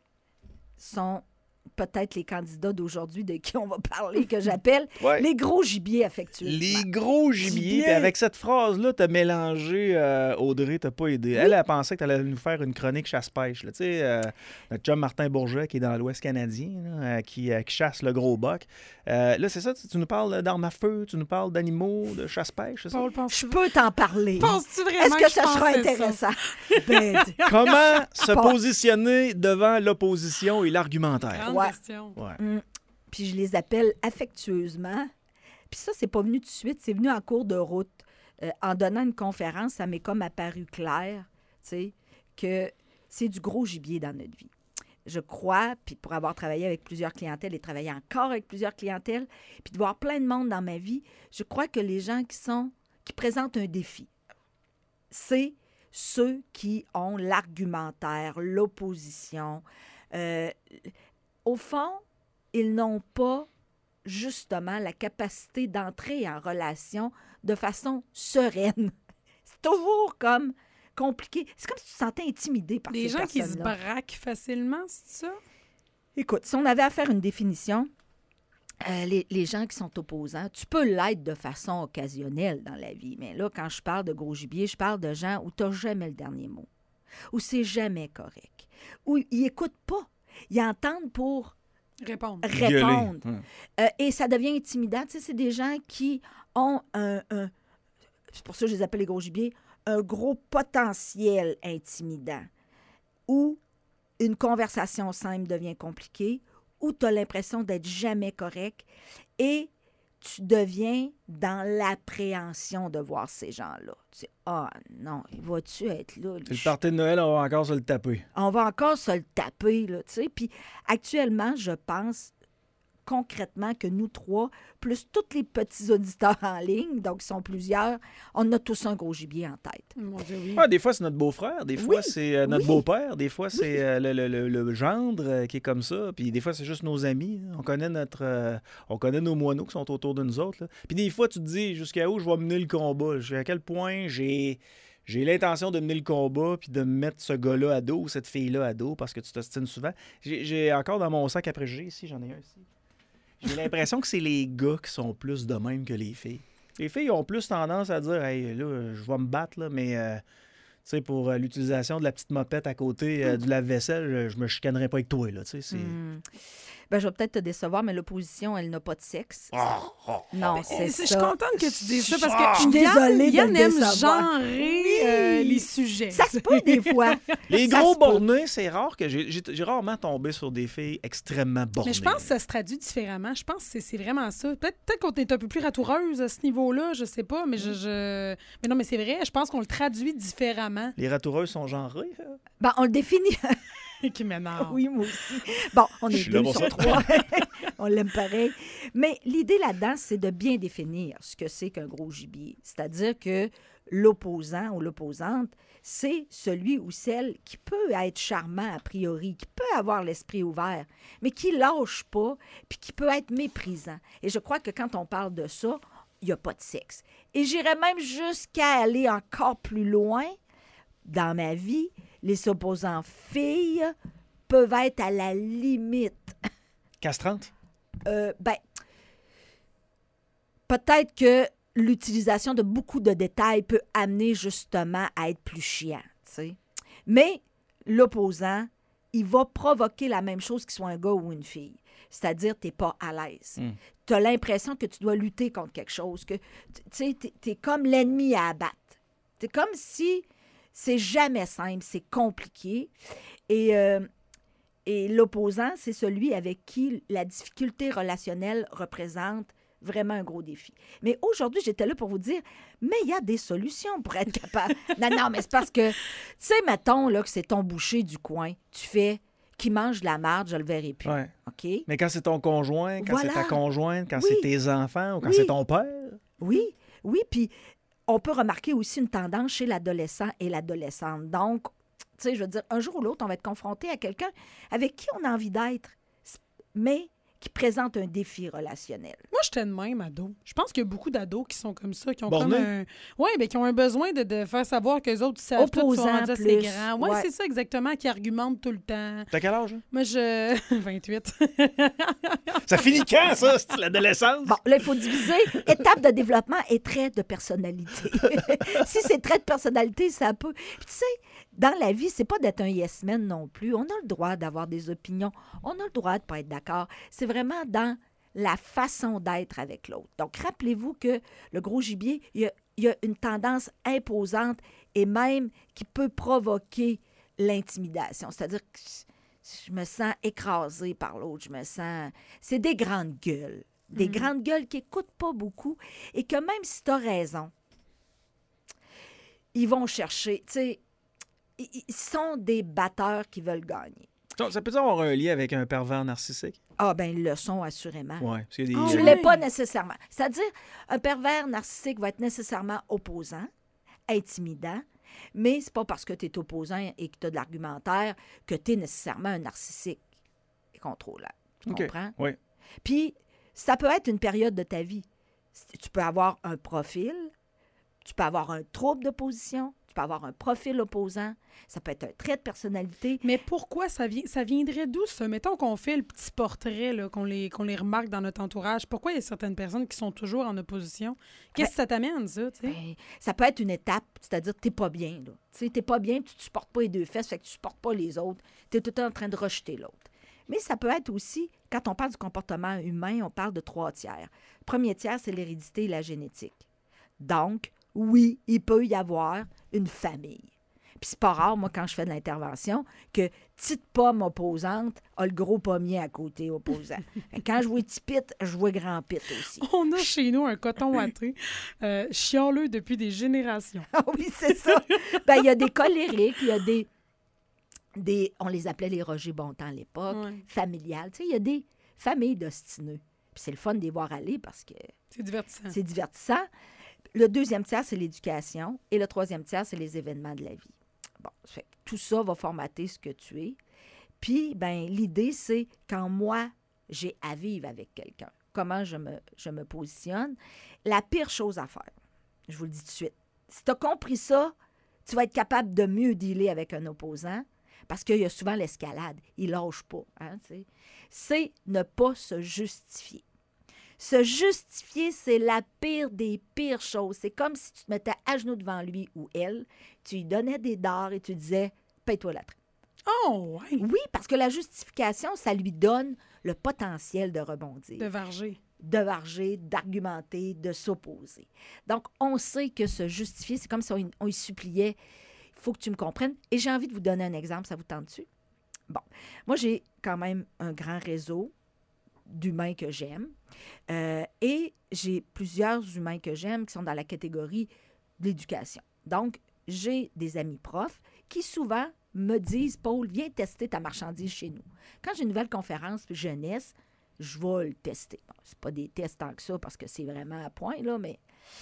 sont peut-être les candidats d'aujourd'hui de qui on va parler, que j'appelle Ouais. les gros gibiers affectueux. Les gros gibiers. Gibier. Puis avec cette phrase-là, t'as mélangé euh, Audrey, t'as pas aidé. Elle, elle pensait que t'allais nous faire une chronique chasse-pêche. là. Tu sais, euh, notre chum Martin Bourget, qui est dans l'Ouest canadien, là, euh, qui, euh, qui chasse le gros boc. Euh, là, c'est ça, tu, tu nous parles d'armes à feu, tu nous parles d'animaux, de chasse-pêche, c'est ça? Paul, Je penses-tu peux t'en parler. penses-tu vraiment Est-ce que je ça sera pensais ça? intéressant? Ben, Comment se Pas- positionner devant l'opposition et l'argumentaire? Grande Ouais. question. Ouais. Hum. Puis je les appelle affectueusement. Puis ça, c'est pas venu tout de suite, c'est venu en cours de route. Euh, en donnant une conférence, ça m'est comme apparu clair, tu sais, que c'est du gros gibier dans notre vie. Je crois, puis pour avoir travaillé avec plusieurs clientèles et travaillé encore avec plusieurs clientèles, puis de voir plein de monde dans ma vie, je crois que les gens qui sont, qui présentent un défi, c'est ceux qui ont l'argumentaire, l'opposition. Euh, au fond, ils n'ont pas justement la capacité d'entrer en relation de façon sereine. C'est toujours comme compliqué. C'est comme si tu te sentais intimidé par Des ces gens qui se personnes-là. braquent facilement, c'est ça? Écoute, si on avait à faire une définition, euh, les, les gens qui sont opposants, tu peux l'être de façon occasionnelle dans la vie. Mais là, quand je parle de gros gibier, je parle de gens où tu n'as jamais le dernier mot, où c'est jamais correct, où ils n'écoutent pas. Ils entendent pour Répondre. répondre. Gueuler. Hum. Euh, et ça devient intimidant. Tu sais, c'est des gens qui ont un, un- c'est pour ça que je les appelle les gros gibiers, un gros potentiel intimidant, où une conversation simple devient compliquée, où tu as l'impression d'être jamais correct, et tu deviens dans l'appréhension de voir ces gens-là. Tu dis, ah non, il va-tu être là? lui? C'est le party de Noël, on va encore se le taper. On va encore se le taper, là, tu sais. Puis actuellement, je pense concrètement que nous trois, plus tous les petits auditeurs en ligne, donc ils sont plusieurs, on a tous un gros gibier en tête. Mon Dieu, oui. Ah, des fois, c'est notre beau-frère, des fois, Oui, c'est euh, notre oui. beau-père, des fois, c'est euh, le, le- le- le gendre euh, qui est comme ça, puis des fois, c'est juste nos amis. hein. On connaît notre, euh, on connaît nos moineaux qui sont autour de nous autres. là. Puis des fois, tu te dis jusqu'à où je vais mener le combat, jusqu'à quel point j'ai j'ai l'intention de mener le combat puis de mettre ce gars-là à dos ou cette fille-là à dos parce que tu t'ostines souvent. J'ai j'ai encore dans mon sac à préjugés ici, j'en ai un ici. J'ai l'impression que c'est les gars qui sont plus de même que les filles. Les filles ont plus tendance à dire « Hey, là, je vais me battre, là, mais euh, tu sais, pour euh, l'utilisation de la petite mopette à côté euh, du lave-vaisselle, je, je me chicanerai pas avec toi, là, tu sais, c'est... Hmm. Ben, je vais peut-être te décevoir, mais l'opposition, elle n'a pas de sexe. Ah, ah, Non, Eh, c'est Je suis ça. contente que tu dises ça parce Ah! que Je suis Yann- désolée de Yann le aime décevoir. genrer Oui. euh, les sujets. Ça se peut des fois. Les Ça gros se peut. bornés, c'est rare que j'ai j'ai- j'ai rarement tombé sur des filles extrêmement bornées. Mais je pense que ça se traduit différemment. Je pense que c'est- c'est vraiment ça. Peut-être peut-être qu'on est un peu plus ratoureuse à ce niveau-là, je sais pas, mais je, je... Mais non, mais c'est vrai, je pense qu'on le traduit différemment. Les ratoureuses sont genrées. hein? Ben, on le définit. Qui m'énerve. Oui, moi aussi. Bon, on Je est suis là deux pour sur ça. trois. On l'aime pareil. Mais l'idée là-dedans, c'est de bien définir ce que c'est qu'un gros gibier. C'est-à-dire que l'opposant ou l'opposante, c'est celui ou celle qui peut être charmant a priori, qui peut avoir l'esprit ouvert, mais qui lâche pas, puis qui peut être méprisant. Et je crois que quand on parle de ça, il n'y a pas de sexe. Et j'irais même jusqu'à aller encore plus loin. Dans ma vie, les opposants filles peuvent être à la limite. Castrante? Euh, ben, peut-être que l'utilisation de beaucoup de détails peut amener justement à être plus chiant, tu sais. Mais l'opposant, il va provoquer la même chose qu'il soit un gars ou une fille. C'est-à-dire, tu n'es pas à l'aise. Mm. Tu as l'impression que tu dois lutter contre quelque chose, que tu sais, tu es comme l'ennemi à abattre. C'est comme si c'est jamais simple, c'est compliqué. Et, euh, et l'opposant, c'est celui avec qui la difficulté relationnelle représente vraiment un gros défi. Mais aujourd'hui, j'étais là pour vous dire, mais il y a des solutions pour être capable. non, non, mais c'est parce que, tu sais, mettons là, que c'est ton boucher du coin, tu fais qui mange de la marde, je le verrai plus. Ouais. OK? Mais quand c'est ton conjoint, quand Voilà. c'est ta conjointe, quand Oui. c'est tes enfants ou quand Oui. c'est ton père. Oui, oui, puis on peut remarquer aussi une tendance chez l'adolescent et l'adolescente. Donc, tu sais, je veux dire, un jour ou l'autre, on va être confronté à quelqu'un avec qui on a envie d'être, mais qui présente un défi relationnel. Moi, j'étais de même, ado. Je pense qu'il y a beaucoup d'ados qui sont comme ça, qui ont Bornés. comme un... Oui, mais qui ont un besoin de, de faire savoir qu'eux autres savent tout, Opposants sont rendus assez plus, grands. Oui, ouais. c'est ça exactement, qui argumentent tout le temps. T'as quel âge? Hein? Moi, je... vingt-huit. Ça finit quand, ça? C'est l'adolescence? Bon, là, il faut diviser étape de développement et trait de personnalité. Si c'est trait de personnalité, ça peut... Puis tu sais, dans la vie, c'est pas d'être un yes man non plus. On a le droit d'avoir des opinions. On a le droit de pas être d'accord. C'est vraiment dans la façon d'être avec l'autre. Donc, rappelez-vous que le gros gibier, il y a, il y a une tendance imposante et même qui peut provoquer l'intimidation. C'est-à-dire que je me sens écrasée par l'autre. Je me sens... C'est des grandes gueules. Des Mhm. grandes gueules qui n'écoutent pas beaucoup et que même si tu as raison, ils vont chercher, tu sais, ils ils sont des batteurs qui veulent gagner. Ça, ça peut avoir un lien avec un pervers narcissique? Ah, ben ils le sont assurément. Oui. Parce qu'il y a Ah des... Tu ne ouais. l'es pas nécessairement. C'est-à-dire, un pervers narcissique va être nécessairement opposant, intimidant, mais c'est pas parce que tu es opposant et que tu as de l'argumentaire que tu es nécessairement un narcissique et contrôlant. Tu OK. comprends? Oui. Puis, ça peut être une période de ta vie. Tu peux avoir un profil, tu peux avoir un trouble d'opposition, tu peux avoir un profil opposant, ça peut être un trait de personnalité. Mais pourquoi ça, vient, ça viendrait d'où, ça? Mettons qu'on fait le petit portrait, là, qu'on les, qu'on les remarque dans notre entourage. Pourquoi il y a certaines personnes qui sont toujours en opposition? Qu'est-ce que ça t'amène, ça, tu sais? Ben, ça peut être une étape, c'est-à-dire que tu n'es pas bien. Tu sais, tu n'es pas bien, tu ne supportes pas les deux fesses, fait que tu ne supportes pas les autres. Tu es tout le temps en train de rejeter l'autre. Mais ça peut être aussi, quand on parle du comportement humain, on parle de trois tiers. Le premier tiers, c'est l'hérédité et la génétique. Donc, oui, il peut y avoir une famille. Puis c'est pas rare, moi, quand je fais de l'intervention, que petite pomme opposante a le gros pommier à côté opposant. Quand je vois petit pit, je vois grand pit aussi. On a chez nous un coton watté, euh, chialeux depuis des générations. Ah oui, c'est ça. Ben, il y a des colériques, il y a des, des... On les appelait les Roger Bontemps à l'époque, Ouais. familiales. Tu sais, il y a des familles d'ostineux. Puis c'est le fun de les voir aller parce que C'est divertissant. c'est divertissant. Le deuxième tiers, c'est l'éducation. Et le troisième tiers, c'est les événements de la vie. Bon, ça fait que tout ça va formater ce que tu es. Puis, ben l'idée, c'est quand moi, j'ai à vivre avec quelqu'un, comment je me, je me positionne, la pire chose à faire, je vous le dis tout de suite, si tu as compris ça, tu vas être capable de mieux dealer avec un opposant parce qu'il y a souvent l'escalade. Il lâche pas. Hein, tu sais. C'est ne pas se justifier. Se justifier, c'est la pire des pires choses. C'est comme si tu te mettais à genoux devant lui ou elle, tu lui donnais des dards et tu disais « paye-toi la traite ». Oh, ouais! Oui, parce que la justification, ça lui donne le potentiel de rebondir, De varger. de varger, d'argumenter, de s'opposer. Donc, on sait que se justifier, c'est comme si on, on y suppliait « il faut que tu me comprennes ». Et j'ai envie de vous donner un exemple, ça vous tente-tu? Bon, moi, j'ai quand même un grand réseau d'humains que j'aime. Euh, et j'ai plusieurs humains que j'aime qui sont dans la catégorie de l'éducation. Donc, j'ai des amis profs qui souvent me disent « Paul, viens tester ta marchandise chez nous. » Quand j'ai une nouvelle conférence jeunesse, je vais le tester. Bon, c'est pas des tests tant que ça parce que c'est vraiment à point, là, mais...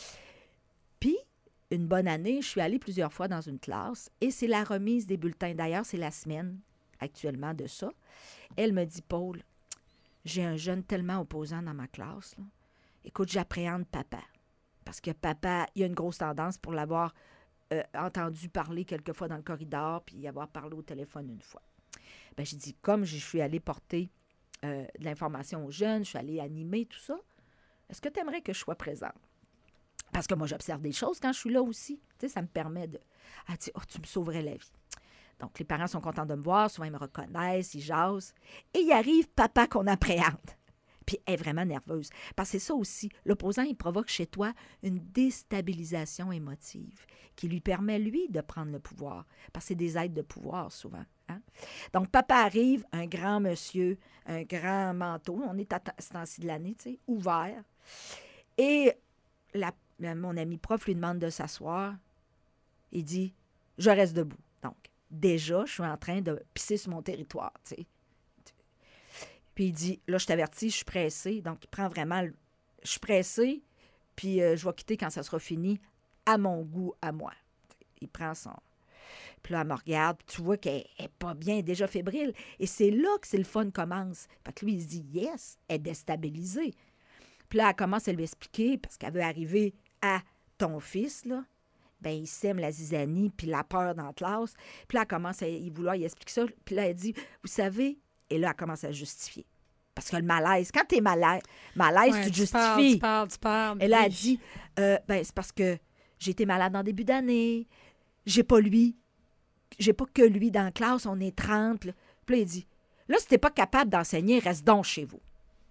Puis, une bonne année, je suis allée plusieurs fois dans une classe et c'est la remise des bulletins. D'ailleurs, c'est la semaine actuellement de ça. Elle me dit « Paul, j'ai un jeune tellement opposant dans ma classe. Là. Écoute, j'appréhende papa. parce que papa, il y a une grosse tendance pour l'avoir euh, entendu parler quelquefois dans le corridor puis y avoir parlé au téléphone une fois. Bien, j'ai dit, comme je suis allée porter euh, de l'information aux jeunes, je suis allée animer tout ça, est-ce que tu aimerais que je sois présente? Parce que moi, j'observe des choses quand je suis là aussi. Tu sais, ça me permet de... Ah, tu, oh, tu me sauverais la vie. Donc, les parents sont contents de me voir, souvent ils me reconnaissent, ils jasent. Et il arrive papa qu'on appréhende. Puis elle est vraiment nerveuse. Parce que c'est ça aussi. L'opposant, il provoque chez toi une déstabilisation émotive qui lui permet, lui, de prendre le pouvoir. Parce que c'est des aides de pouvoir, souvent. Hein? Donc, papa arrive, un grand monsieur, un grand manteau. On est à ce temps-ci de l'année, tu sais, ouvert. Et la, la, mon ami prof lui demande de s'asseoir. Il dit, je reste debout. Donc, déjà, je suis en train de pisser sur mon territoire, tu sais. Puis il dit, là, je t'avertis, je suis pressée. Donc, il prend vraiment, le... je suis pressée, puis euh, je vais quitter quand ça sera fini, à mon goût, à moi. Il prend son... Puis là, elle me regarde, puis tu vois qu'elle n'est pas bien, elle est déjà fébrile. Et c'est là que c'est le fun commence. Fait que lui, il se dit, yes, elle est déstabilisée. Puis là, elle commence à lui expliquer, parce qu'elle veut arriver à ton fils, là. Bien, il sème la zizanie, puis la peur dans la classe. Puis là, elle commence à y vouloir, il explique ça. Puis là, elle dit, vous savez... Et là, elle commence à justifier. Parce que le malaise, quand t'es malaise, malaise, ouais, tu te tu justifies. Parles, tu parles, tu parles. Et là, oui. elle dit, euh, ben, c'est parce que j'ai été malade en début d'année. J'ai pas lui. J'ai pas que lui dans la classe. On est trente. Là. Puis là, il dit, là, si t'es pas capable d'enseigner, reste donc chez vous.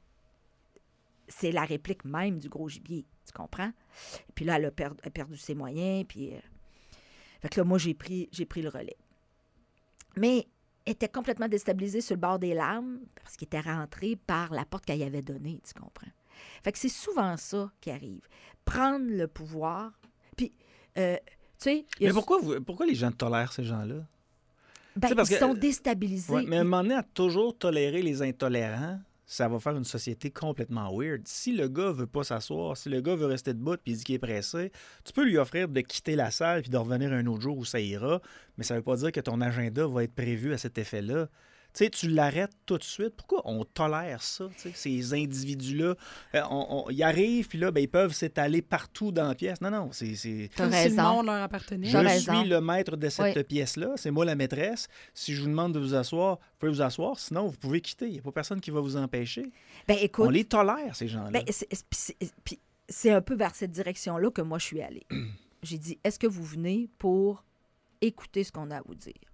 C'est la réplique même du gros gibier. Tu comprends? Et puis là, elle a, per- elle a perdu ses moyens. Puis, euh... fait que là, moi, j'ai pris, j'ai pris le relais. Mais était complètement déstabilisé sur le bord des larmes parce qu'il était rentré par la porte qu'elle y avait donnée, tu comprends? Fait que c'est souvent ça qui arrive. Prendre le pouvoir, puis, euh, tu sais... Mais pourquoi, vous, pourquoi les gens tolèrent ces gens-là? Ben, parce ils que, sont déstabilisés. Ouais, mais à un moment donné, à toujours tolérer les intolérants, ça va faire une société complètement weird. Si le gars veut pas s'asseoir, si le gars veut rester debout puis il dit qu'il est pressé, tu peux lui offrir de quitter la salle puis de revenir un autre jour où ça ira, mais ça veut pas dire que ton agenda va être prévu à cet effet-là. Tu sais, tu l'arrêtes tout de suite. Pourquoi on tolère ça, tu sais, ces individus-là? Euh, on, on, ils arrivent, puis là, ben, ils peuvent s'étaler partout dans la pièce. Non, non, c'est... c'est... T'as Comme si raison. le monde leur appartenait. Je T'as suis raison. le maître de cette Oui. pièce-là. C'est moi la maîtresse. Si je vous demande de vous asseoir, vous pouvez vous asseoir. Sinon, vous pouvez quitter. Il n'y a pas personne qui va vous empêcher. Ben, écoute, On les tolère, ces gens-là. ben, c'est, c'est, c'est, puis c'est un peu vers cette direction-là que moi, je suis allée. J'ai dit, est-ce que vous venez pour écouter ce qu'on a à vous dire?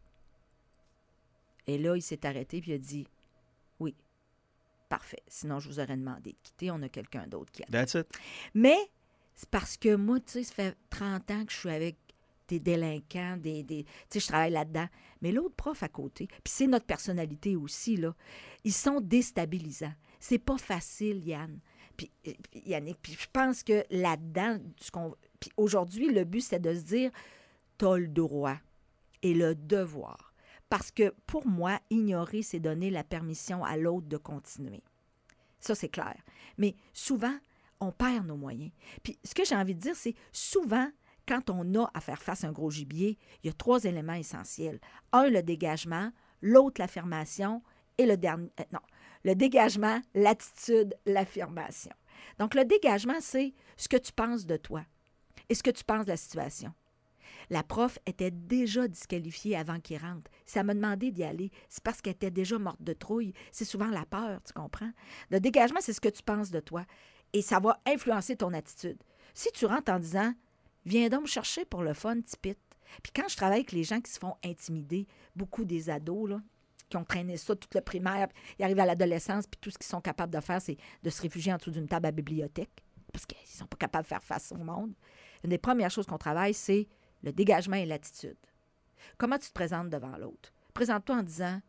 Et là, il s'est arrêté puis il a dit, oui, parfait. Sinon, je vous aurais demandé de quitter. On a quelqu'un d'autre qui a. That's it. Mais c'est parce que moi, tu sais, ça fait trente ans que je suis avec des délinquants, des, des tu sais, je travaille là-dedans. Mais l'autre prof à côté, puis c'est notre personnalité aussi, là, ils sont déstabilisants. C'est pas facile, Yann. Puis, puis Yannick, puis je pense que là-dedans, ce qu'on, puis aujourd'hui, le but, c'est de se dire, t'as le droit et le devoir. Parce que pour moi, ignorer, c'est donner la permission à l'autre de continuer. Ça, c'est clair. Mais souvent, on perd nos moyens. Puis ce que j'ai envie de dire, c'est souvent, quand on a à faire face à un gros gibier, il y a trois éléments essentiels. Un, le dégagement, l'autre, l'affirmation, et le dernier... Euh, non, le dégagement, l'attitude, l'affirmation. Donc, le dégagement, c'est ce que tu penses de toi et ce que tu penses de la situation. La prof était déjà disqualifiée avant qu'il rentre. Si elle m'a demandé d'y aller, c'est parce qu'elle était déjà morte de trouille. C'est souvent la peur, tu comprends? Le dégagement, c'est ce que tu penses de toi. Et ça va influencer ton attitude. Si tu rentres en disant « Viens donc me chercher pour le fun, tipite. » Puis quand je travaille avec les gens qui se font intimider, beaucoup des ados, là, qui ont traîné ça toute le primaire, ils arrivent à l'adolescence, puis tout ce qu'ils sont capables de faire, c'est de se réfugier en dessous d'une table à bibliothèque, parce qu'ils ne sont pas capables de faire face au monde. Une des premières choses qu'on travaille, c'est le dégagement et l'attitude. Comment tu te présentes devant l'autre? Présente-toi en disant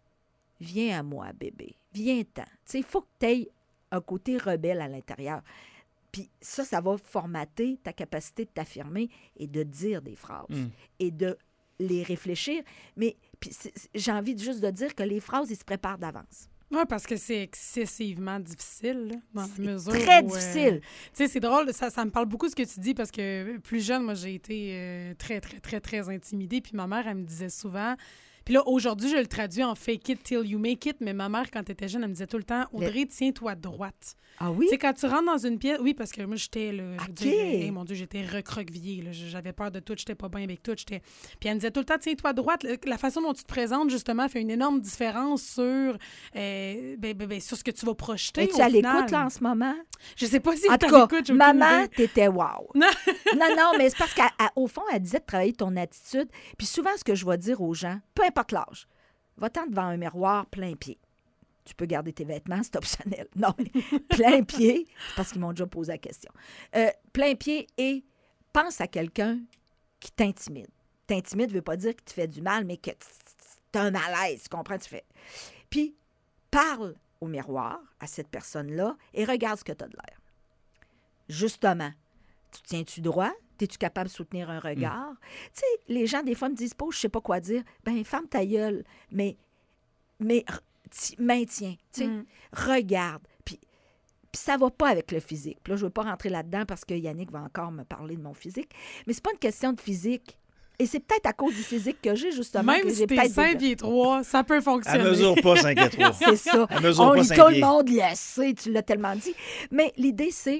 « Viens à moi, bébé. Viens-t'en. » Tu sais, il faut que tu aies un côté rebelle à l'intérieur. Puis ça, ça va formater ta capacité de t'affirmer et de dire des phrases Mm. et de les réfléchir. Mais puis c'est- c'est- j'ai envie de juste de dire que les phrases, ils se préparent d'avance. Oui, parce que c'est excessivement difficile, là, dans la C'est mesure très où, euh, difficile. tu sais, c'est drôle, ça, ça me parle beaucoup ce que tu dis, parce que plus jeune, moi, j'ai été euh, très, très, très, très intimidée. Puis ma mère, elle me disait souvent, Puis là, aujourd'hui, je le traduis en fake it till you make it, mais ma mère, quand elle était jeune, elle me disait tout le temps, Audrey, le... tiens-toi droite. Ah oui? Tu sais, quand tu rentres dans une pièce, oui, parce que moi, j'étais, là, je veux OK. dire, hey, mon Dieu, j'étais recroquevillée, là, j'avais peur de tout, j'étais pas bien avec tout, j'étais... Puis elle me disait tout le temps, tiens-toi droite. La façon dont tu te présentes, justement, fait une énorme différence sur, euh, ben, ben, ben, sur ce que tu vas projeter. Es-tu à final. l'écoute, là, en ce moment? Je sais pas si en tu tout es à cas, l'écoute, j'ai maman, aucune idée. t'étais wow. non, non, mais c'est parce qu'au fond, elle disait de travailler ton attitude. Puis souvent, ce que je vais dire aux gens, peu importe l'âge, va-t'en devant un miroir plein pied. Tu peux garder tes vêtements, c'est optionnel. Non, mais plein pied, c'est parce qu'ils m'ont déjà posé la question. Euh, plein pied et pense à quelqu'un qui t'intimide. T'intimide ne veut pas dire qu'il te fait du mal, mais que tu as un malaise, tu comprends? Tu fais. Puis, parle au miroir à cette personne-là et regarde ce que tu as de l'air. Justement, tu tiens-tu droit? Es-tu capable de soutenir un regard? Mm. Tu sais, les gens, des fois, me disent pas, je sais pas quoi dire. Ben, ferme ta gueule, mais, mais maintiens, tu sais, mm. regarde. Puis, puis ça va pas avec le physique. Puis là, je veux pas rentrer là-dedans parce que Yannick va encore me parler de mon physique. Mais c'est pas une question de physique. Et c'est peut-être à cause du physique que j'ai, justement. Même que si j'ai t'es peut-être cinq des... pieds trois, ça peut fonctionner. Elle mesure pas cinq pieds trois. C'est ça. Elle mesure On, pas tout cinq le pieds. monde le sait, tu l'as tellement dit. Mais l'idée, c'est...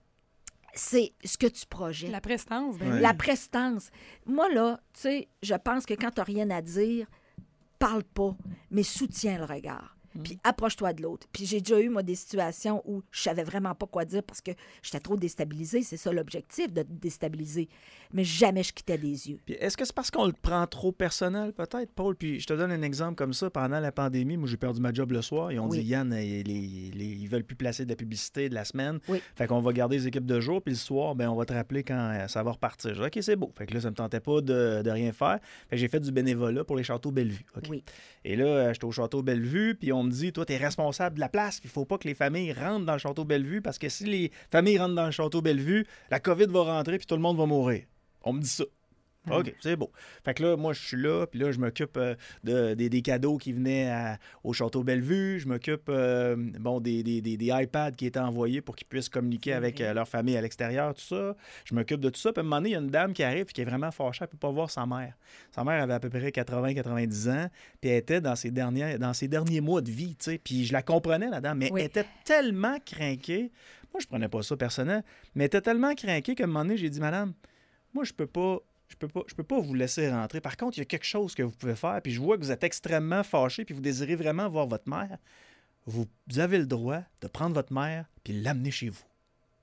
c'est ce que tu projettes. La prestance. Ben. Ouais. La prestance. Moi, là, tu sais, je pense que quand tu n'as rien à dire, parle pas, mais soutiens le regard. Mm. Puis approche-toi de l'autre. Puis j'ai déjà eu, moi, des situations où je savais vraiment pas quoi dire parce que j'étais trop déstabilisée. C'est ça l'objectif, de te déstabiliser. Mais jamais je quittais des yeux. Puis est-ce que c'est parce qu'on le prend trop personnel, peut-être, Paul? Puis je te donne un exemple comme ça. Pendant la pandémie, moi, j'ai perdu ma job le soir. Ils ont oui. dit, Yann, les, les, les, ils veulent plus placer de la publicité de la semaine. Oui. Fait qu'on va garder les équipes de jour. Puis le soir, ben on va te rappeler quand euh, ça va repartir. Je dis, OK, c'est beau. Fait que là, ça me tentait pas de, de rien faire. Fait que j'ai fait du bénévolat pour les châteaux Bellevue. Okay. Oui. Et là, euh, j'étais au château Bellevue. Puis on me dit, toi, t'es responsable de la place. Puis il faut pas que les familles rentrent dans le château Bellevue parce que si les familles rentrent dans le château Bellevue, la COVID va rentrer puis tout le monde va mourir. On me dit ça. OK, c'est beau. Fait que là, moi, je suis là, puis là, je m'occupe euh, de, des, des cadeaux qui venaient à, au Château Bellevue. Je m'occupe, euh, bon, des, des, des, des iPads qui étaient envoyés pour qu'ils puissent communiquer avec euh, leur famille à l'extérieur, tout ça. Je m'occupe de tout ça. Puis à un moment donné, il y a une dame qui arrive et qui est vraiment fâchée. Elle ne peut pas voir sa mère. Sa mère avait à peu près quatre-vingts à quatre-vingt-dix ans, puis elle était dans ses, dernières, dans ses derniers mois de vie, tu sais. Puis je la comprenais, la dame, mais oui. Elle était tellement crinquée. Moi, je prenais pas ça personnel, mais elle était tellement crinquée qu'à un moment donné, j'ai dit, madame, moi, je peux pas... Je peux pas, je peux pas vous laisser rentrer. Par contre, il y a quelque chose que vous pouvez faire, puis je vois que vous êtes extrêmement fâché, puis vous désirez vraiment voir votre mère. Vous avez le droit de prendre votre mère puis l'amener chez vous.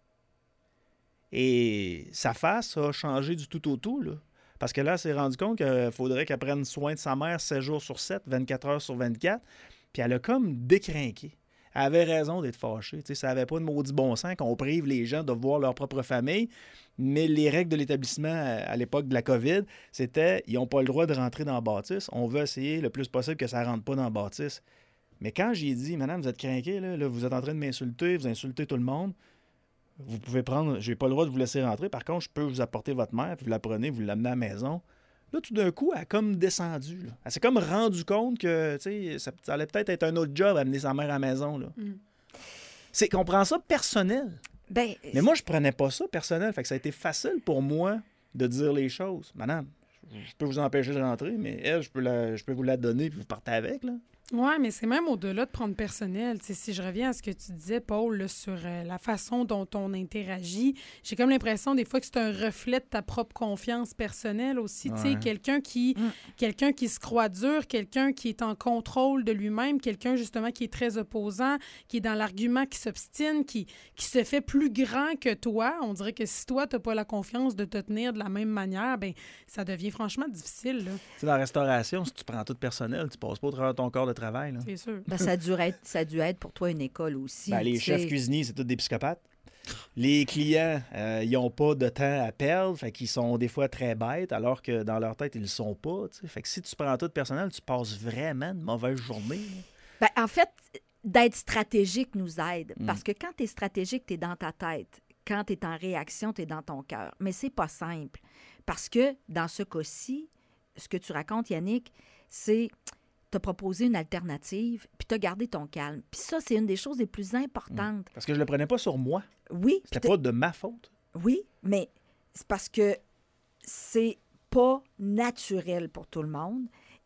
Et sa face a changé du tout au tout, là. Parce que là, elle s'est rendue compte qu'il faudrait qu'elle prenne soin de sa mère sept jours sur sept, vingt-quatre heures sur vingt-quatre, puis elle a comme décrinqué. Elle avait raison d'être fâchée. Tu sais, ça n'avait pas de maudit bon sens qu'on prive les gens de voir leur propre famille. Mais les règles de l'établissement à l'époque de la COVID, c'était ils n'ont pas le droit de rentrer dans la bâtisse. On veut essayer le plus possible que ça ne rentre pas dans la bâtisse. Mais quand j'ai dit, madame, vous êtes crinquée, là, là, vous êtes en train de m'insulter, vous insultez tout le monde, vous pouvez prendre, j'ai pas le droit de vous laisser rentrer. Par contre, je peux vous apporter votre mère, puis vous la prenez, vous l'amenez à la maison. Là, tout d'un coup, elle a comme descendu. Là. Elle s'est comme rendu compte que ça, ça allait peut-être être un autre job amener sa mère à la maison. Là. Mm. C'est qu'on prend ça personnel. Ben, mais moi, je prenais pas ça personnel. Fait que ça a été facile pour moi de dire les choses. Madame, je peux vous empêcher de rentrer, mais elle, je peux, la, je peux vous la donner puis vous partez avec. Là. Oui, mais c'est même au-delà de prendre personnel. T'sais, si je reviens à ce que tu disais, Paul, là, sur euh, la façon dont on interagit, j'ai comme l'impression des fois que c'est un reflet de ta propre confiance personnelle aussi. Ouais. Quelqu'un qui, mm. quelqu'un qui se croit dur, quelqu'un qui est en contrôle de lui-même, quelqu'un justement qui est très opposant, qui est dans l'argument, qui s'obstine, qui, qui se fait plus grand que toi. On dirait que si toi, tu n'as pas la confiance de te tenir de la même manière, ben ça devient franchement difficile. Là. Dans la restauration, si tu prends tout personnel, tu passes pas au travers de ton corps de travail. Là. C'est sûr. Ben, ça, a dû être, ça a dû être pour toi une école aussi. Ben, les chefs cuisiniers, c'est tous des psychopathes. Les clients, euh, ils n'ont pas de temps à perdre, fait qu'ils sont des fois très bêtes, alors que dans leur tête, ils ne le sont pas. T'sais. Fait que si tu prends tout personnel, tu passes vraiment une mauvaise journée. Ben, en fait, d'être stratégique nous aide. Mm. Parce que quand tu es stratégique, tu es dans ta tête. Quand tu es en réaction, tu es dans ton cœur. Mais c'est pas simple. Parce que dans ce cas-ci, ce que tu racontes, Yannick, c'est... t'as proposé une alternative, puis t'as gardé ton calme. Puis ça, c'est une des choses les plus importantes. Parce que je le prenais pas sur moi. Oui. C'était pas de ma faute. Oui, mais c'est parce que c'est pas naturel pour tout le monde.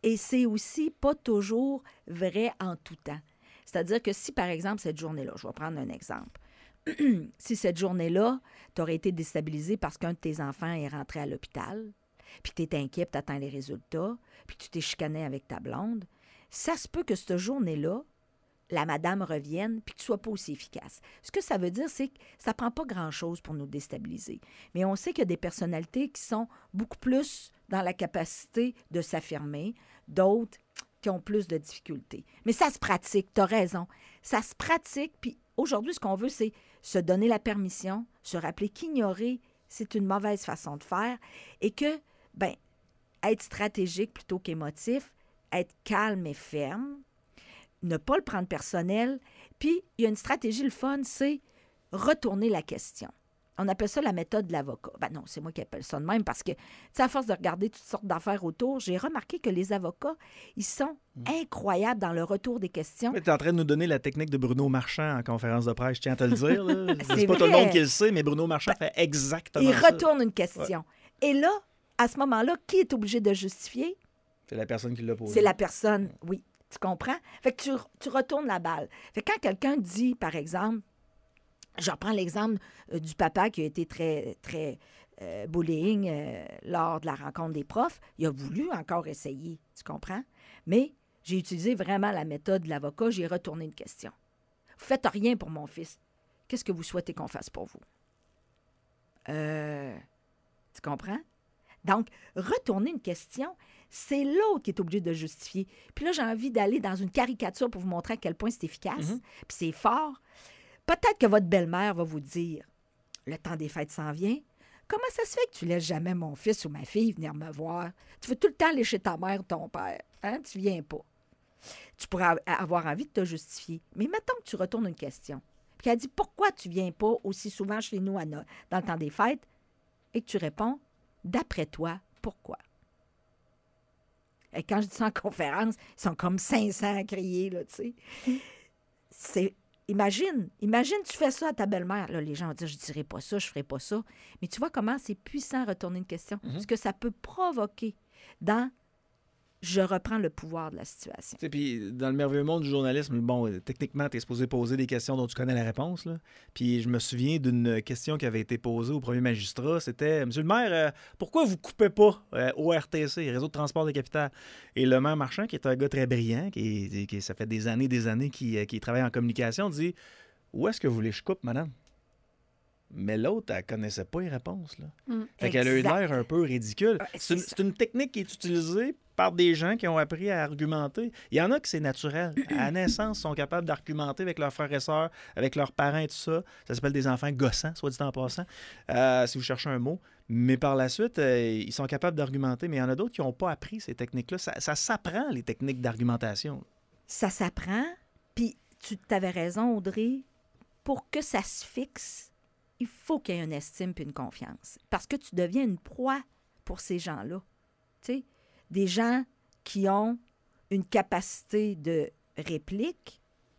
Et c'est aussi pas toujours vrai en tout temps. C'est-à-dire que si, par exemple, cette journée-là, je vais prendre un exemple, si cette journée-là, tu aurais été déstabilisé parce qu'un de tes enfants est rentré à l'hôpital, puis tu es inquiet, tu attends les résultats, puis tu t'es chicané avec ta blonde, ça se peut que cette journée-là, la madame revienne, puis que tu ne sois pas aussi efficace. Ce que ça veut dire, c'est que ça ne prend pas grand-chose pour nous déstabiliser. Mais on sait qu'il y a des personnalités qui sont beaucoup plus dans la capacité de s'affirmer, d'autres qui ont plus de difficultés. Mais ça se pratique, tu as raison. Ça se pratique, puis aujourd'hui, ce qu'on veut, c'est se donner la permission, se rappeler qu'ignorer, c'est une mauvaise façon de faire et que, bien, être stratégique plutôt qu'émotif, être calme et ferme, ne pas le prendre personnel. Puis, il y a une stratégie, le fun, c'est retourner la question. On appelle ça la méthode de l'avocat. Ben non, c'est moi qui appelle ça de même parce que, tu sais, à force de regarder toutes sortes d'affaires autour, j'ai remarqué que les avocats, ils sont incroyables dans le retour des questions. Tu es en train de nous donner la technique de Bruno Marchand en conférence de presse, je tiens à te le dire. Là. C'est C'est pas vrai. tout le monde qui le sait, mais Bruno Marchand fait exactement Il ça. retourne une question. Ouais. Et là, à ce moment-là, qui est obligé de justifier? C'est la personne qui l'a posé. C'est la personne, oui. Tu comprends? Fait que tu, tu retournes la balle. Fait que quand quelqu'un dit, par exemple, je reprends l'exemple euh, du papa qui a été très, très euh, bullying euh, lors de la rencontre des profs, il a voulu encore essayer, tu comprends? Mais j'ai utilisé vraiment la méthode de l'avocat, j'ai retourné une question. Vous faites rien pour mon fils. Qu'est-ce que vous souhaitez qu'on fasse pour vous? Euh, tu comprends? Donc, retourner une question, c'est l'autre qui est obligé de justifier. Puis là, j'ai envie d'aller dans une caricature pour vous montrer à quel point c'est efficace, Mm-hmm. puis c'est fort. Peut-être que votre belle-mère va vous dire, le temps des fêtes s'en vient, comment ça se fait que tu laisses jamais mon fils ou ma fille venir me voir? Tu veux tout le temps aller chez ta mère ou ton père, hein? Tu viens pas. Tu pourrais avoir envie de te justifier. Mais mettons que tu retournes une question, puis qu'elle dit, pourquoi tu viens pas aussi souvent chez nous à no- dans le temps des fêtes? Et que tu réponds, d'après toi, pourquoi? Et quand je dis ça en conférence, ils sont comme cinq cents à crier, là, tu sais. C'est... Imagine, imagine, tu fais ça à ta belle-mère. Là, les gens vont dire, je ne dirai pas ça, je ne ferai pas ça. Mais tu vois comment c'est puissant retourner une question. Mm-hmm. Ce que ça peut provoquer dans « je reprends le pouvoir de la situation ». Tu sais, puis dans le merveilleux monde du journalisme, bon, euh, techniquement, tu es supposé poser des questions dont tu connais la réponse. Là. Puis je me souviens d'une question qui avait été posée au premier magistrat. C'était « Monsieur le maire, euh, pourquoi vous ne coupez pas euh, O R T C, Réseau de transport de capitale? » Et le maire Marchand, qui est un gars très brillant, qui, qui ça fait des années des années qu'il qui travaille en communication, dit « Où est-ce que vous voulez que je coupe, madame? » Mais l'autre, elle ne connaissait pas les réponses. Là. Mm. Fait qu'elle a eu Exact. l'air un peu ridicule. Ah, C'est c'est une, ça. c'est une technique qui est utilisée par des gens qui ont appris à argumenter. Il y en a que c'est naturel. À la naissance, ils sont capables d'argumenter avec leurs frères et sœurs, avec leurs parents et tout ça. Ça s'appelle des enfants gossants, soit dit en passant, euh, si vous cherchez un mot. Mais par la suite, euh, ils sont capables d'argumenter. Mais il y en a d'autres qui n'ont pas appris ces techniques-là. Ça, ça s'apprend, les techniques d'argumentation. Ça s'apprend, puis tu avais raison, Audrey, pour que ça se fixe, il faut qu'il y ait une estime puis une confiance. Parce que tu deviens une proie pour ces gens-là. Tu sais, des gens qui ont une capacité de réplique.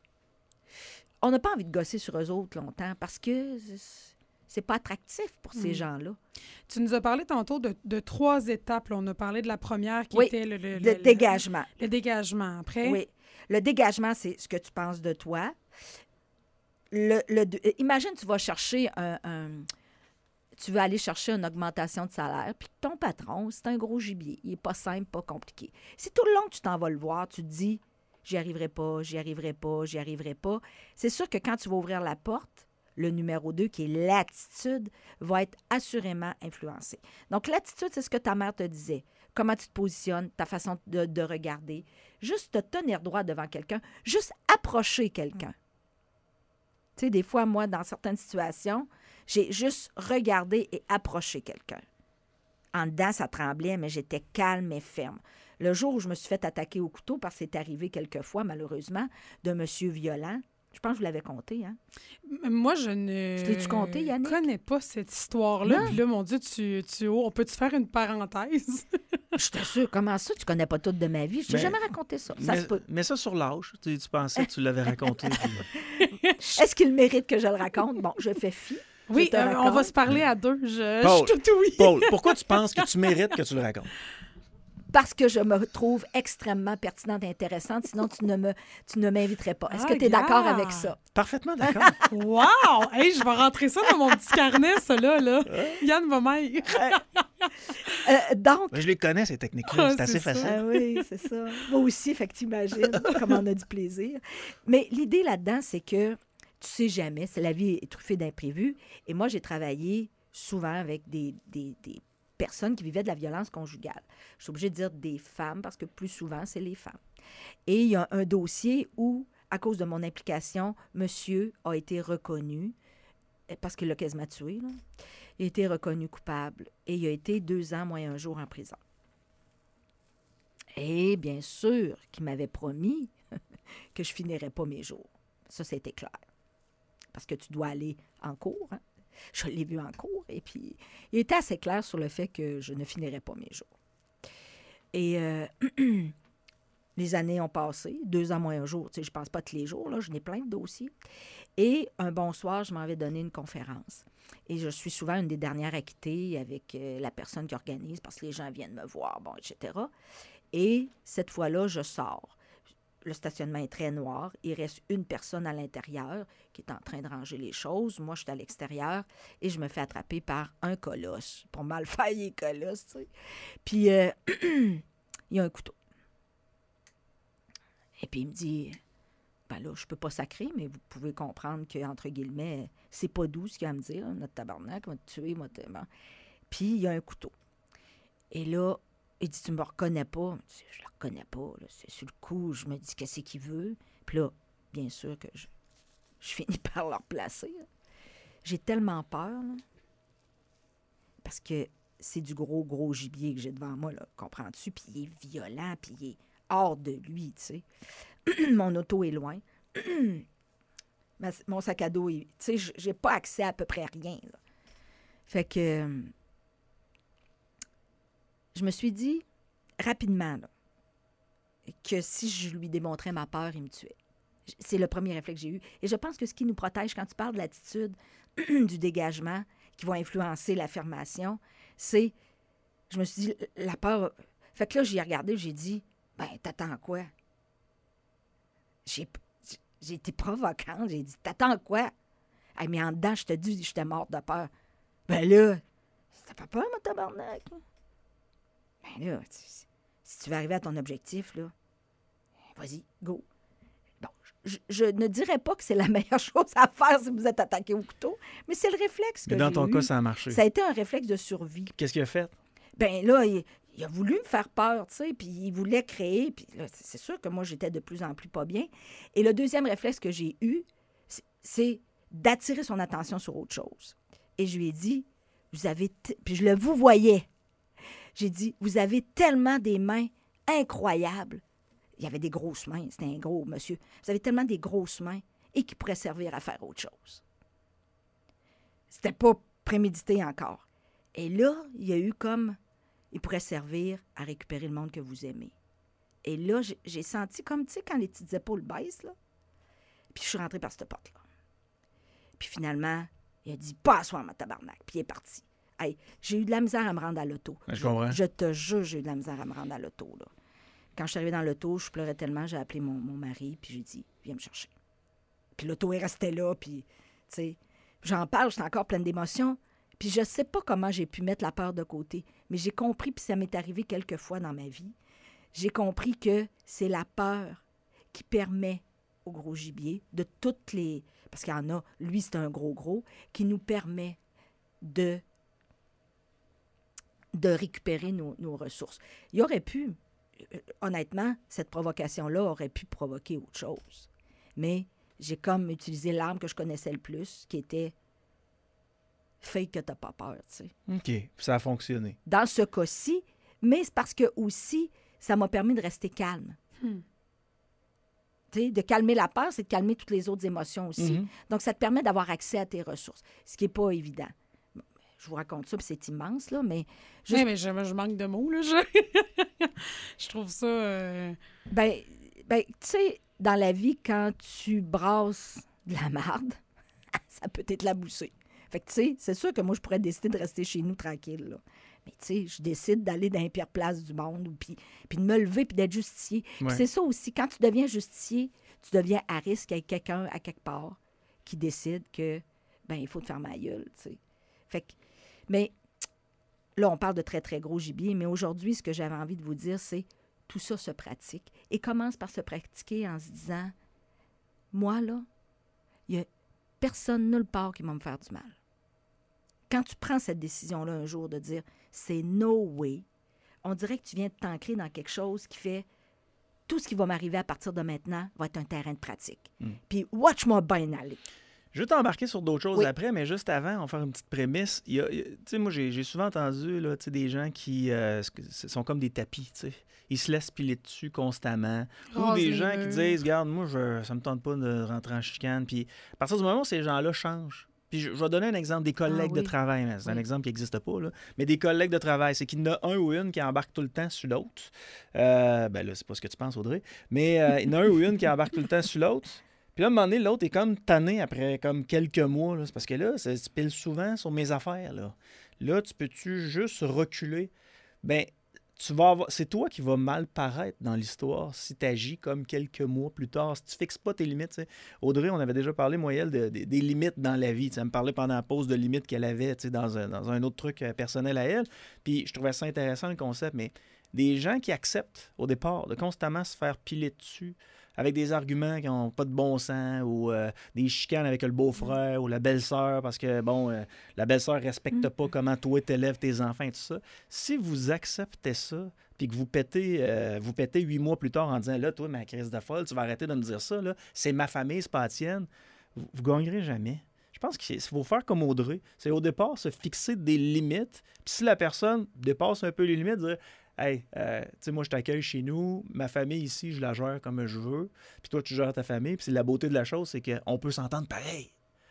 On n'a pas envie de gosser sur eux autres longtemps parce que c'est pas attractif pour ces Mm. gens-là. Tu nous as parlé tantôt de, de trois étapes. Là. On a parlé de la première qui Oui, était le, le, Le le- dégagement. le dégagement. Après, Oui. Le dégagement, c'est ce que tu penses de toi. Le, le, imagine, tu vas chercher un, un- Tu veux aller chercher une augmentation de salaire, puis ton patron, c'est un gros gibier. Il n'est pas simple, pas compliqué. Si tout le long que tu t'en vas le voir, tu te dis « j'y arriverai pas, j'y arriverai pas, j'y arriverai pas », c'est sûr que quand tu vas ouvrir la porte, le numéro deux, qui est l'attitude, va être assurément influencé. Donc, l'attitude, c'est ce que ta mère te disait. Comment tu te positionnes, ta façon de, de regarder. Juste te tenir droit devant quelqu'un, juste approcher quelqu'un. Tu sais, des fois, moi, dans certaines situations, j'ai juste regardé et approché quelqu'un. En dedans, ça tremblait, mais j'étais calme et ferme. Le jour où je me suis fait attaquer au couteau, parce que c'est arrivé quelques fois, malheureusement, de monsieur violent, je pense que je vous l'avais compté, hein? M- moi, je ne Je l'ai-tu compté, Yannick? connais pas cette histoire-là. Non. Puis là, mon Dieu, tu, tu, oh, on peut-tu faire une parenthèse? Je t'assure, comment ça, tu connais pas tout de ma vie? Je t'ai Mais- jamais raconté ça. Ça mais, se peut. mais ça sur l'âge. Tu, tu pensais que tu l'avais raconté. puis- Est-ce qu'il mérite que je le raconte? Bon, je fais fi. Oui, Je te euh, on raconte. va se parler à deux. Je, Paul, je suis tout oui. Paul, pourquoi tu penses que tu mérites que tu le racontes? Parce que je me trouve extrêmement pertinente et intéressante. Sinon, tu ne me, tu ne m'inviterais pas. Est-ce Ah, que tu es d'accord gars. avec ça? Parfaitement d'accord. Wow! Hey, je vais rentrer ça dans mon petit carnet, ça, là. là. Yann va m'aille. Euh, donc, Ben, je les connais, ces techniques-là. Ah, c'est assez c'est ça. facile. ah oui, c'est ça. Moi aussi, fait que t'imagines comment on a du plaisir. Mais l'idée là-dedans, c'est que tu sais jamais, c'est la vie est truffée d'imprévus. Et moi, j'ai travaillé souvent avec des, des, des personnes qui vivaient de la violence conjugale. Je suis obligée de dire des femmes parce que plus souvent, c'est les femmes. Et il y a un dossier où, à cause de mon implication, monsieur a été reconnu, parce qu'il l'a quasiment tué, là. Il a été reconnu coupable et il a été deux ans moins un jour en prison. Et bien sûr qu'il m'avait promis que je finirais pas mes jours. Ça, c'était clair. Parce que tu dois aller en cours. Hein? Je l'ai vu en cours. Et puis, il était assez clair sur le fait que je ne finirais pas mes jours. Et euh, les années ont passé. Deux ans moins un jour. Tu sais, je ne pense pas tous les jours. Là, je n'ai plein de dossiers. Et un bon soir, je m'en vais donner une conférence. Et je suis souvent une des dernières à quitter avec euh, la personne qui organise parce que les gens viennent me voir, bon, et cetera. Et cette fois-là, je sors. Le stationnement est très noir. Il reste une personne à l'intérieur qui est en train de ranger les choses. Moi, je suis à l'extérieur et je me fais attraper par un colosse. Pour mal faire, il est colosse, tu sais. Puis, euh, il y a un couteau. Et puis, il me dit... Ben là, je peux pas sacrer, mais vous pouvez comprendre qu'entre guillemets, c'est pas doux ce qu'il a à me dire, là, notre tabarnak, va te tuer, moi, te... Bon. Puis, il y a un couteau. Et là, il dit, tu me reconnais pas? Je dis, je le reconnais pas, là. C'est sur le coup, je me dis, qu'est-ce qu'il veut? Puis là, bien sûr que je, je finis par le replacer. Là. J'ai tellement peur, là, parce que c'est du gros, gros gibier que j'ai devant moi, là, comprends-tu? Puis il est violent, puis il est hors de lui, tu sais. Mon auto est loin. Mon sac à dos, tu sais, j'ai pas accès à, à peu près à rien. Là. Fait que euh, je me suis dit rapidement là, que si je lui démontrais ma peur, il me tuait. C'est le premier réflexe que j'ai eu. Et je pense que ce qui nous protège quand tu parles de l'attitude du dégagement qui va influencer l'affirmation, c'est, je me suis dit, la peur... Fait que là, j'ai regardé, j'ai dit, ben, t'attends quoi? J'ai, j'ai été provocante. J'ai dit, t'attends quoi? Hey, mais en dedans, je te dis, j'étais morte de peur. Ben là, t'as pas peur, mon tabarnak? Ben là, si, si tu veux arriver à ton objectif, là, vas-y, go. Bon, je, je ne dirais pas que c'est la meilleure chose à faire si vous êtes attaqué au couteau, mais c'est le réflexe que Mais dans j'ai ton eu. cas, ça a marché. Ça a été un réflexe de survie. Qu'est-ce qu'il a fait? Ben là, il, il a voulu me faire peur, tu sais, puis il voulait créer, puis là, c'est sûr que moi, j'étais de plus en plus pas bien. Et le deuxième réflexe que j'ai eu, c'est, c'est d'attirer son attention sur autre chose. Et je lui ai dit, vous avez... T... Puis je le vous voyais. J'ai dit, vous avez tellement des mains incroyables. Il y avait des grosses mains, c'était un gros monsieur. Vous avez tellement des grosses mains et qui pourraient servir à faire autre chose. C'était pas prémédité encore. Et là, il y a eu comme... Il pourrait servir à récupérer le monde que vous aimez. Et là, j'ai, j'ai senti comme, tu sais, quand les petites épaules baissent, là. Puis je suis rentrée par cette porte-là. Puis finalement, il a dit, pas à soir, ma tabarnak. Puis il est parti. Hey, j'ai eu de la misère à me rendre à l'auto. Je je, comprends. je te jure, j'ai eu de la misère à me rendre à l'auto, là. Quand je suis arrivée dans l'auto, je pleurais tellement, j'ai appelé mon, mon mari, puis j'ai dit, viens me chercher. Puis l'auto est restée là, puis, tu sais, j'en parle, j'étais encore pleine d'émotions. Puis je sais pas comment j'ai pu mettre la peur de côté, mais j'ai compris, puis ça m'est arrivé quelques fois dans ma vie, j'ai compris que c'est la peur qui permet au gros gibier de toutes les... Parce qu'il y en a, lui, c'est un gros-gros, qui nous permet de, de récupérer nos, nos ressources. Il aurait pu, honnêtement, cette provocation-là aurait pu provoquer autre chose. Mais j'ai comme utilisé l'arme que je connaissais le plus, qui était fake que t'as pas peur, tu sais. OK, ça a fonctionné. Dans ce cas-ci, mais c'est parce que aussi, ça m'a permis de rester calme. Hmm. Tu sais, de calmer la peur, c'est de calmer toutes les autres émotions aussi. Mm-hmm. Donc, ça te permet d'avoir accès à tes ressources, ce qui n'est pas évident. Je vous raconte ça, puis c'est immense, là, mais... Juste... Oui, mais je, je manque de mots, là. Je, je trouve ça... Euh... Ben, ben tu sais, dans la vie, quand tu brasses de la marde, ça peut t'éclabousser. Fait que, tu sais, c'est sûr que moi, je pourrais décider de rester chez nous tranquille, là. Mais tu sais, je décide d'aller dans les pires places du monde, ou puis, puis de me lever puis d'être justicier. Puis Ouais. c'est ça aussi, quand tu deviens justicier, tu deviens à risque avec quelqu'un à quelque part qui décide que, ben il faut te faire ma gueule, tu sais. Fait que, mais là, on parle de très, très gros gibier, mais aujourd'hui, ce que j'avais envie de vous dire, c'est tout ça se pratique. Et commence par se pratiquer en se disant, moi, là, il n'y a personne nulle part qui va me faire du mal. Quand tu prends cette décision-là un jour de dire, c'est no way, on dirait que tu viens de t'ancrer dans quelque chose qui fait, tout ce qui va m'arriver à partir de maintenant va être un terrain de pratique. Mm. Puis, watch-moi bien aller. Je vais t'embarquer sur d'autres choses Oui. après, mais juste avant, on va faire une petite prémisse. Il y a- il y a- tu sais, moi, j'ai j'ai souvent entendu là, tu sais, des gens qui euh, ce sont comme des tapis. tu sais. Ils se laissent piler dessus constamment. Ou Rase des les gens qui murs. disent, regarde, moi, je, ça me tente pas de rentrer en chicane. Puis à partir du moment où ces gens-là changent, puis je, je vais donner un exemple des collègues Ah oui. de travail, mais c'est un Oui. exemple qui n'existe pas, là. Mais des collègues de travail, c'est qu'il y en a un ou une qui embarque tout le temps sur l'autre. Euh, ben là, c'est pas ce que tu penses, Audrey. Mais euh, il y en a un ou une qui embarque tout le temps sur l'autre. Puis là, à un moment donné, l'autre est comme tanné après comme quelques mois. là. C'est parce que là, ça se pile souvent sur mes affaires. Là, là tu peux-tu juste reculer? Ben, tu vas avoir... c'est toi qui vas mal paraître dans l'histoire si tu agis comme quelques mois plus tard. Si tu fixes pas tes limites. tu sais. Audrey, on avait déjà parlé, moi, elle, de- de- des limites dans la vie. tu sais. Elle me parlait pendant la pause de limites qu'elle avait tu sais, dans un, dans un autre truc euh, personnel à elle. Puis je trouvais ça intéressant, le concept. Mais des gens qui acceptent, au départ, de constamment se faire piler dessus avec des arguments qui n'ont pas de bon sens ou euh, des chicanes avec le beau-frère ou la belle-sœur parce que, bon, euh, la belle-sœur ne respecte pas comment toi t'élèves tes enfants et tout ça. Si vous acceptez ça puis que vous pétez, euh, vous pétez huit mois plus tard en disant, là, toi, ma crise de folle, tu vas arrêter de me dire ça, là, c'est ma famille, c'est pas la tienne, vous, vous gagnerez jamais. Je pense qu'il faut faire comme Audrey. C'est au départ se fixer des limites. Puis si la personne dépasse un peu les limites, dire hey, euh, tu sais, moi, je t'accueille chez nous, ma famille ici, je la gère comme je veux, puis toi, tu gères ta famille, puis c'est la beauté de la chose, c'est qu'on peut s'entendre pareil.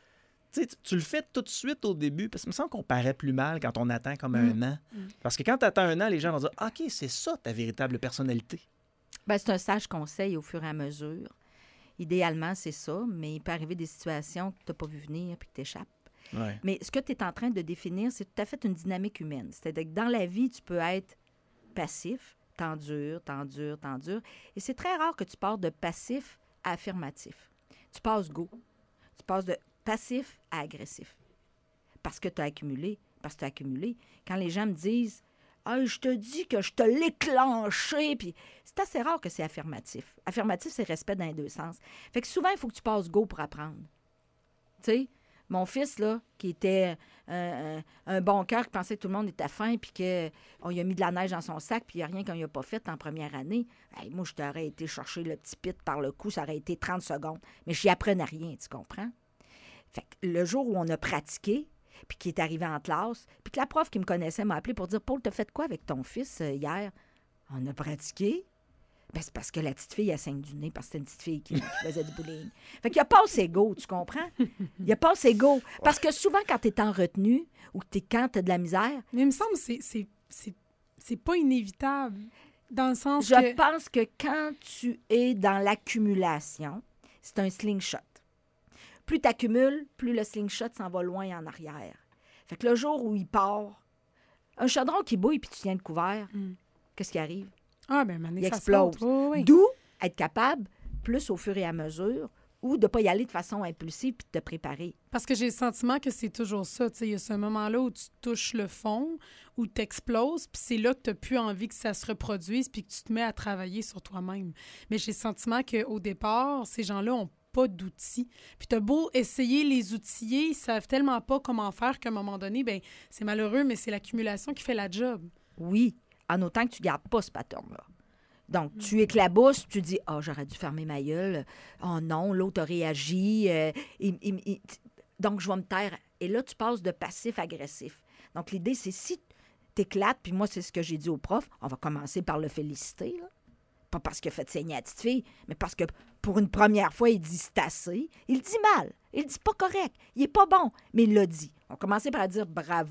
Tu sais, tu- tu le fais tout de suite au début, parce que il me semble qu'on paraît plus mal quand on attend comme un an. Parce que quand tu attends un an, les gens vont dire « OK, c'est ça ta véritable personnalité. Ben, c'est un sage conseil au fur et à mesure. Idéalement, c'est ça, mais il peut arriver des situations que tu n'as pas vu venir puis que tu échappes. » Ouais. Mais ce que tu es en train de définir, c'est tout à fait une dynamique humaine. C'est-à-dire que dans la vie, tu peux être passif, t'endures, t'endures, t'endures. Et c'est très rare que tu passes de passif à affirmatif. Tu passes go. Tu passes de passif à agressif. Parce que tu as accumulé. Parce que tu as accumulé. Quand les gens me disent « Ah, je te dis que je te l'ai clenché », puis c'est assez rare que c'est affirmatif. Affirmatif, c'est respect dans les deux sens. Fait que souvent, il faut que tu passes go pour apprendre. Tu sais, mon fils, là, qui était euh, un, un bon cœur, qui pensait que tout le monde était fin, puis qu'on lui a mis de la neige dans son sac, puis il n'y a rien qu'on lui a pas fait en première année. Hey, moi, je t'aurais été chercher le petit pit par le cou, ça aurait été trente secondes. Mais je n'y apprenais rien, tu comprends? Fait que le jour où on a pratiqué, puis qui est arrivé en classe, puis que la prof qui me connaissait m'a appelé pour dire « Paul, t'as fait quoi avec ton fils euh, hier? » On a pratiqué. Ben, c'est parce que la petite fille, elle saigne du nez, parce que c'était une petite fille qui, qui faisait du bullying. Fait qu'il n'y a pas assez go, tu comprends? Il n'y a pas assez go. Parce que souvent, quand tu es en retenue ou que t'es, quand tu as de la misère, Mais il me semble que c'est, c'est, c'est, c'est pas inévitable. Dans le sens je que... pense que quand tu es dans l'accumulation, c'est un slingshot. Plus tu accumules, plus le slingshot s'en va loin en arrière. Fait que le jour où il part, un chaudron qui bouille puis tu tiens le couvert, Mm. qu'est-ce qui arrive? Ah, ben, maintenant, Il ça explose. saute. Oui, oui. D'où être capable, plus au fur et à mesure, ou de ne pas y aller de façon impulsive puis de te préparer. Parce que j'ai le sentiment que c'est toujours ça. Tu sais, il y a ce moment-là où tu touches le fond, où tu exploses, puis c'est là que tu n'as plus envie que ça se reproduise puis que tu te mets à travailler sur toi-même. Mais j'ai le sentiment qu'au départ, ces gens-là ont pas d'outils. Puis t'as beau essayer les outiller, ils savent tellement pas comment faire qu'à un moment donné, ben c'est malheureux, mais c'est l'accumulation qui fait la job. Oui, en autant que tu ne gardes pas ce pattern-là. Donc, tu éclabousses, tu dis « Ah, oh, j'aurais dû fermer ma gueule. Oh non, l'autre a réagi. Euh, il- il- il- donc, je vais me taire. » Et là, tu passes de passif-agressif. Donc, l'idée, c'est si tu éclates, puis moi, c'est ce que j'ai dit au prof, on va commencer par le féliciter, là. Pas parce qu'il a fait saigner la petite fille, mais parce que pour une première fois, il dit c'est assez. Il dit mal. Il dit pas correct. Il est pas bon, mais il l'a dit. On va commencer par dire bravo.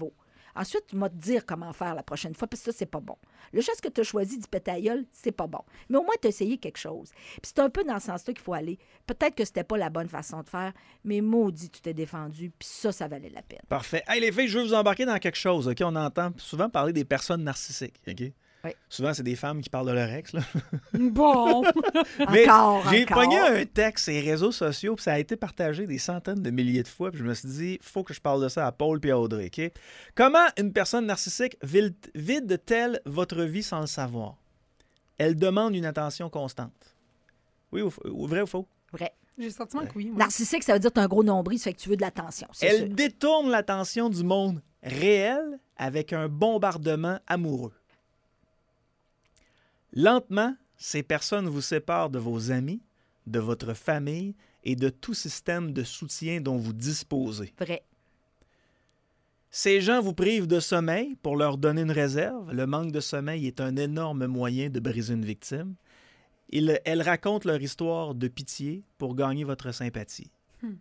Ensuite, tu vas te dire comment faire la prochaine fois, parce que ça, c'est pas bon. Le geste que tu as choisi du pétailleul, c'est pas bon. Mais au moins, tu as essayé quelque chose. Puis c'est un peu dans ce sens-là qu'il faut aller. Peut-être que c'était pas la bonne façon de faire, mais maudit, tu t'es défendu, puis ça, ça valait la peine. Parfait. Hey, les filles, je veux vous embarquer dans quelque chose. OK? On entend souvent parler des personnes narcissiques. OK? Oui. Souvent, c'est des femmes qui parlent de leur ex. Là. Bon. Mais encore, j'ai encore. pogné un texte sur les réseaux sociaux, puis ça a été partagé des centaines de milliers de fois, puis je me suis dit, il faut que je parle de ça à Paul et à Audrey. OK? Comment une personne narcissique vide- vide-t-elle votre vie sans le savoir? Elle demande une attention constante. Oui ou, f- ou vrai ou faux? Vrai. J'ai le sentiment que oui. moi. Narcissique, ça veut dire que tu as un gros nombril, ça fait que tu veux de l'attention. C'est Elle sûr. détourne l'attention du monde réel avec un bombardement amoureux. Lentement, ces personnes vous séparent de vos amis, de votre famille et de tout système de soutien dont vous disposez. Vrai. Ces gens vous privent de sommeil pour leur donner une réserve. Le manque de sommeil est un énorme moyen de briser une victime. Ils, elles racontent leur histoire de pitié pour gagner votre sympathie.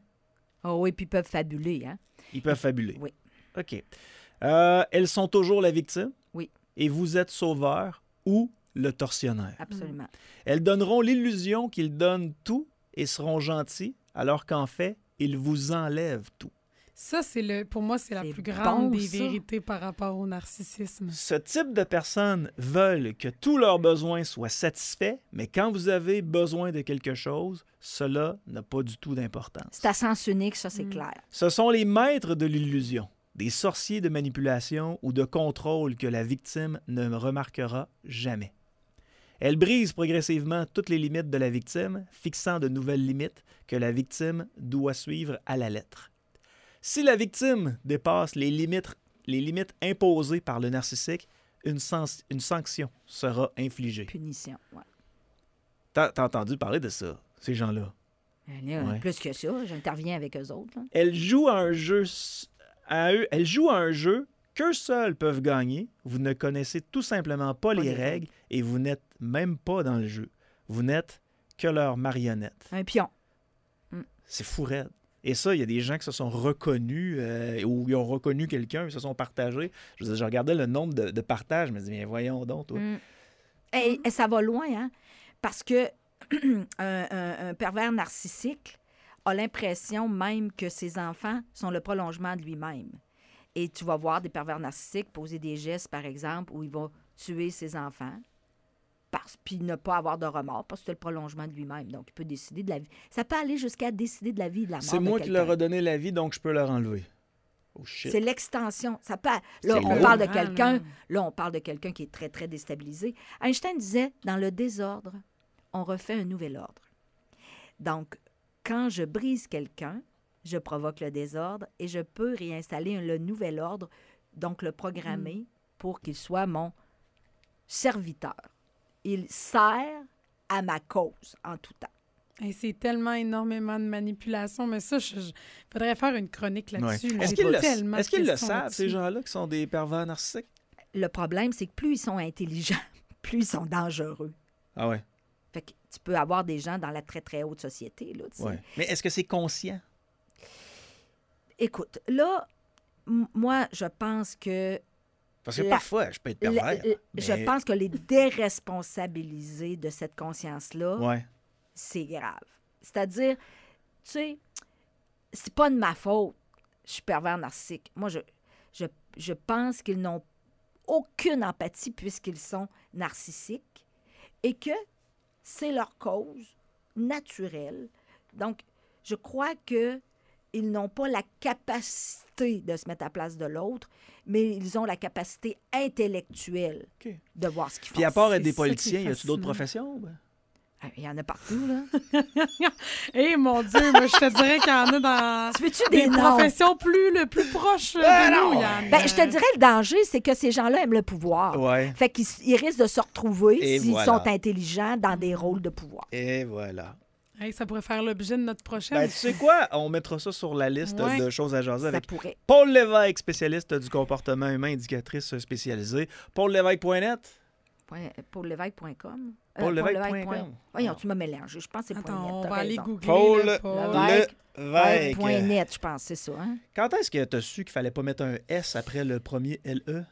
Oh oui, puis ils peuvent fabuler, hein? Ils peuvent fabuler. Oui. OK. Euh, elles sont toujours la victime. Oui. Et vous êtes sauveur ou le tortionnaire. Absolument. Elles donneront l'illusion qu'ils donnent tout et seront gentils, alors qu'en fait, ils vous enlèvent tout. Ça, c'est le, pour moi, c'est la C'est plus grande bon, des ça. vérités par rapport au narcissisme. Ce type de personnes veulent que tous leurs besoins soient satisfaits, mais quand vous avez besoin de quelque chose, cela n'a pas du tout d'importance. C'est à sens unique, ça, c'est Mm. clair. Ce sont les maîtres de l'illusion, des sorciers de manipulation ou de contrôle que la victime ne remarquera jamais. Elles brisent progressivement toutes les limites de la victime, fixant de nouvelles limites que la victime doit suivre à la lettre. Si la victime dépasse les limites, les limites imposées par le narcissique, une, sens- une sanction sera infligée. Punition, ouais. T'as, t'as entendu parler de ça, ces gens-là? Là, Ouais. Plus que ça, j'interviens avec eux autres. là. Elles jouent à un jeu s- à eux, elles jouent à un jeu qu'eux seuls peuvent gagner. Vous ne connaissez tout simplement pas les les règles règles. et vous n'êtes même pas dans le jeu. Vous n'êtes que leur marionnette. Un pion. C'est fou raide. Et ça, il y a des gens qui se sont reconnus euh, ou ils ont reconnu quelqu'un, ils se sont partagés. Je, veux dire, je regardais le nombre de, de partages, je me dis, bien voyons donc, toi. Mm. Et, et ça va loin, hein? Parce que un, un- un pervers narcissique a l'impression même que ses enfants sont le prolongement de lui-même. Et tu vas voir des pervers narcissiques poser des gestes, par exemple, où il va tuer ses enfants, parce, puis ne pas avoir de remords, parce que c'est le prolongement de lui-même. Donc, il peut décider de la vie. Ça peut aller jusqu'à décider de la vie et de la mort. C'est de moi qui quelqu'un. leur ai donné la vie, donc je peux leur enlever. Oh shit. C'est l'extension. Ça peut... Là, C'est on lourd. parle de Ah, quelqu'un. là. Là, on parle de quelqu'un qui est très, très déstabilisé. Einstein disait, dans le désordre, on refait un nouvel ordre. Donc, quand je brise quelqu'un, je provoque le désordre et je peux réinstaller un- le nouvel ordre, donc le programmer pour qu'il soit mon serviteur. Il sert à ma cause en tout temps. Hey, c'est tellement énormément de manipulation, mais ça, je, je- faudrait faire une chronique Ouais. là-dessus. là. Est-ce J'ai qu'ils le, tellement est-ce de qu'ils le questions savent, là-dessus. ces gens-là, qui sont des pervers narcissiques? Le problème, c'est que plus ils sont intelligents, plus ils sont dangereux. Ah ouais. Fait que tu peux avoir des gens dans la très, très haute société, là, tu sais. Ouais. Mais est-ce que c'est conscient? Écoute, là, m- moi, je pense que... Parce que La- parfois, je peux être pervers. le- le- Je mais- pense que les déresponsabiliser de cette conscience-là, Ouais. c'est grave. C'est-à-dire, tu sais, c'est pas de ma faute, je suis pervers narcissique. Moi, je, je, je pense qu'ils n'ont aucune empathie puisqu'ils sont narcissiques et que c'est leur cause naturelle. Donc, je crois que ils n'ont pas la capacité de se mettre à la place de l'autre, mais ils ont la capacité intellectuelle OK. de voir ce qu'ils font. Puis à part être c'est des ça qui est politiciens, y a-tu d'autres fascinant. professions? ben? Ah, il y en a partout, là. Eh mon Dieu, moi, je te dirais qu'il y en a dans Tu veux-tu des des noms? professions plus, le plus proches euh, Ah, de non! nous. il y en a. Ben, je te dirais, le danger, c'est que ces gens-là aiment le pouvoir. Ouais. Fait qu'ils ils risquent de se retrouver, Et s'ils voilà. sont intelligents, dans des rôles de pouvoir. Et voilà. Hey, ça pourrait faire l'objet de notre prochaine. Ben, tu sais quoi? On mettra ça sur la liste Ouais. de choses à jaser Ça avec pourrait. Paul Lévesque, spécialiste du comportement humain, éducatrice spécialisée. paul lévesque point net. Point- paul-lévesque point com. Euh, paul-lévesque point com. paul-lévesque point- Voyons, tu m'as mélangé. Je pense que c'est point Attends, net. on t'as va aller raison. googler. Paul là, Paul. Lévesque. Lévesque. Point net, je pense, c'est ça. Hein? Quand est-ce que tu as su qu'il fallait pas mettre un S après le premier L E?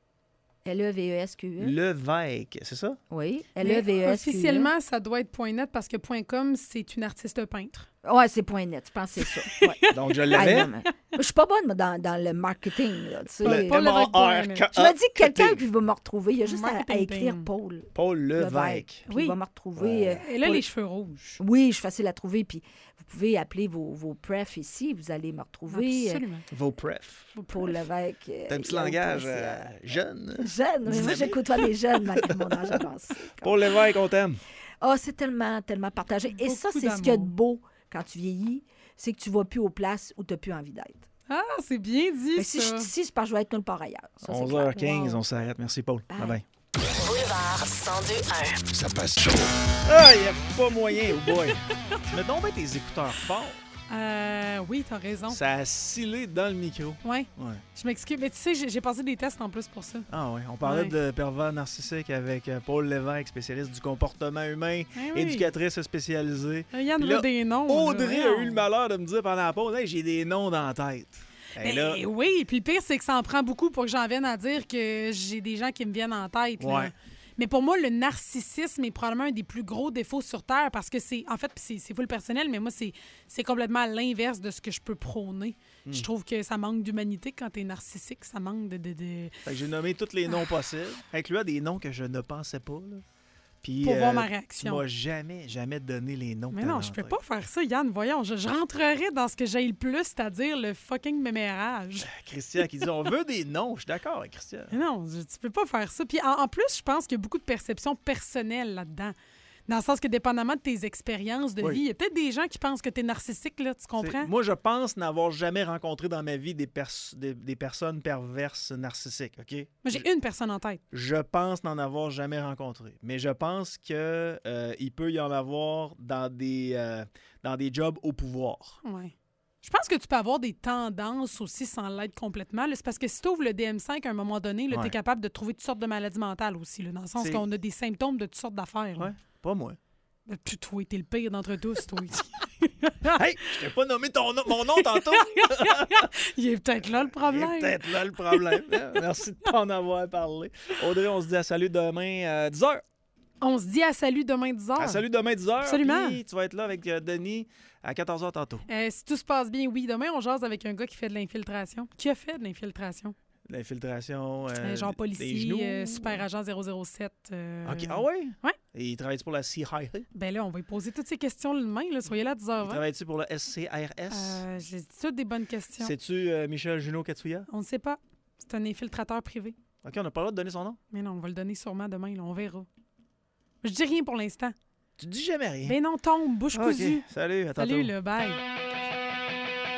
L E V E S Q E. Lévesque, c'est ça? Oui, Mais L E V E S Q E. officiellement, ça doit être point .net parce que point .com, c'est une artiste peintre. Ouais, c'est point net, je pense que c'est ça. Ouais. Donc, je Ah, l'avais. non, mais- Je suis pas bonne moi, dans, dans le marketing. Là, tu sais. Le- Paul Lévesque point net. Je me dis que quelqu'un qui va me retrouver, il y a juste à, à Marketing écrire team. Paul Paul Lévesque. Lévesque. Puis Oui. il va me retrouver. Ouais. euh, Et là, Paul- les cheveux rouges. Oui, je suis facile à trouver. Puis vous pouvez appeler vos, vos prefs ici. Vous allez me retrouver. euh, Absolument. Vos prefs. Paul Lévesque. euh, T'as un petit Yahoo langage point C A. euh, jeune. Jeune, mais moi Dynamique. j'écoute pas les jeunes malgré mon âge avancé. Paul Lévesque, on t'aime. Ah, c'est tellement, tellement partagé. Et ça, Beaucoup c'est ce qu'il y a de d'amour. beau quand tu vieillis, c'est que tu vas plus aux places où tu n'as plus envie d'être. Ah, c'est bien dit, Mais si je ça. suis ici, c'est parce que je vais être nulle part ailleurs. Ça, c'est onze clair. heures quinze, Wow. on s'arrête. Merci, Paul. Bye. Bye bye. Boulevard cent deux un. Ça passe chaud. Ah, il n'y a pas moyen, oh boy. Mets donc bien tes écouteurs forts. Euh, oui, t'as raison. Ça a scellé dans le micro. Ouais, Ouais. je m'excuse. Mais tu sais, j'ai j'ai passé des tests en plus pour ça. Ah ouais, on parlait Ouais. de pervers narcissique avec euh, Paul Lévesque, spécialiste du comportement humain, Eh oui. éducatrice spécialisée. Euh, Yann Puis veut là, des noms. Audrey là, a voyons. eu le malheur de me dire pendant la pause, hey, j'ai des noms dans la tête. Et Ben, là, oui, puis le pire, c'est que ça en prend beaucoup pour que j'en vienne à dire que j'ai des gens qui me viennent en tête. là. Ouais. Mais pour moi, le narcissisme est probablement un des plus gros défauts sur Terre parce que c'est, en fait, puis c'est, c'est full personnel, mais moi, c'est, c'est complètement à l'inverse de ce que je peux prôner. Hmm. Je trouve que ça manque d'humanité quand t'es narcissique, ça manque de... de, de... fait que j'ai nommé tous les noms possibles, incluant des noms que je ne pensais pas. Là. Puis, Pour voir ma Tu réaction. m'as jamais, jamais donné les noms. que Mais t'avais non, en je peux tête. pas faire ça, Yann. Voyons, je, je rentrerais dans ce que j'ai le plus, c'est-à-dire le fucking mémérage. Christian qui dit, on veut des noms. Je suis d'accord avec Christian. Mais non, je- tu peux pas faire ça. Puis en, en plus, je pense qu'il y a beaucoup de perceptions personnelles là-dedans. Dans le sens que, dépendamment de tes expériences de Oui. vie, il y a peut-être des gens qui pensent que tu es narcissique, là, tu comprends? C'est- Moi, je pense n'avoir jamais rencontré dans ma vie des, pers- des, des personnes perverses narcissiques, OK? Moi, j'ai une personne en tête. Je pense n'en avoir jamais rencontré. Mais je pense que euh, il peut y en avoir dans des, euh, dans des jobs au pouvoir. Ouais. Je pense que tu peux avoir des tendances aussi sans l'être complètement. là. C'est parce que si tu ouvres le D M cinq à un moment donné, tu Ouais. es capable de trouver toutes sortes de maladies mentales aussi, là, dans le sens C'est- qu'on a des symptômes de toutes sortes d'affaires. là. Ouais, pas moi. Ben, tu- toi, t'es le pire d'entre tous, toi. Hey, je t'ai pas nommé ton nom- mon nom tantôt. Il est peut-être là le C'est problème. peut-être là le problème. Merci de t'en avoir parlé. Audrey, on se dit à salut demain à dix heures. On se dit à salut demain dix heures. À salut demain dix heures. Absolument. Puis tu vas être là avec euh, Denis à quatorze heures tantôt. Euh, si tout se passe bien, oui. Demain, on jase avec un gars qui fait de l'infiltration. Qui a fait de l'infiltration? L'infiltration. euh, Euh, genre des policier, genoux. euh, super agent zéro zéro sept. euh, OK. Ah ouais? Ouais. Et il travaille pour la C I A? Il Ben là, on va lui poser toutes ces questions demain. Là. Soyez là à dix heures vingt. travaille-tu pour le S C R S? Euh, J'ai dit toutes des bonnes questions. C'est-tu euh, Michel Junot Katsuya? On ne sait pas. C'est un infiltrateur privé. OK, on n'a pas le droit de donner son nom. Mais non, on va le donner sûrement demain. Là, on verra. Je dis rien pour l'instant. Tu dis jamais rien. Ben non, tombe, bouche Ah, OK. cousue. Salut, à tantôt. Salut, là, bye.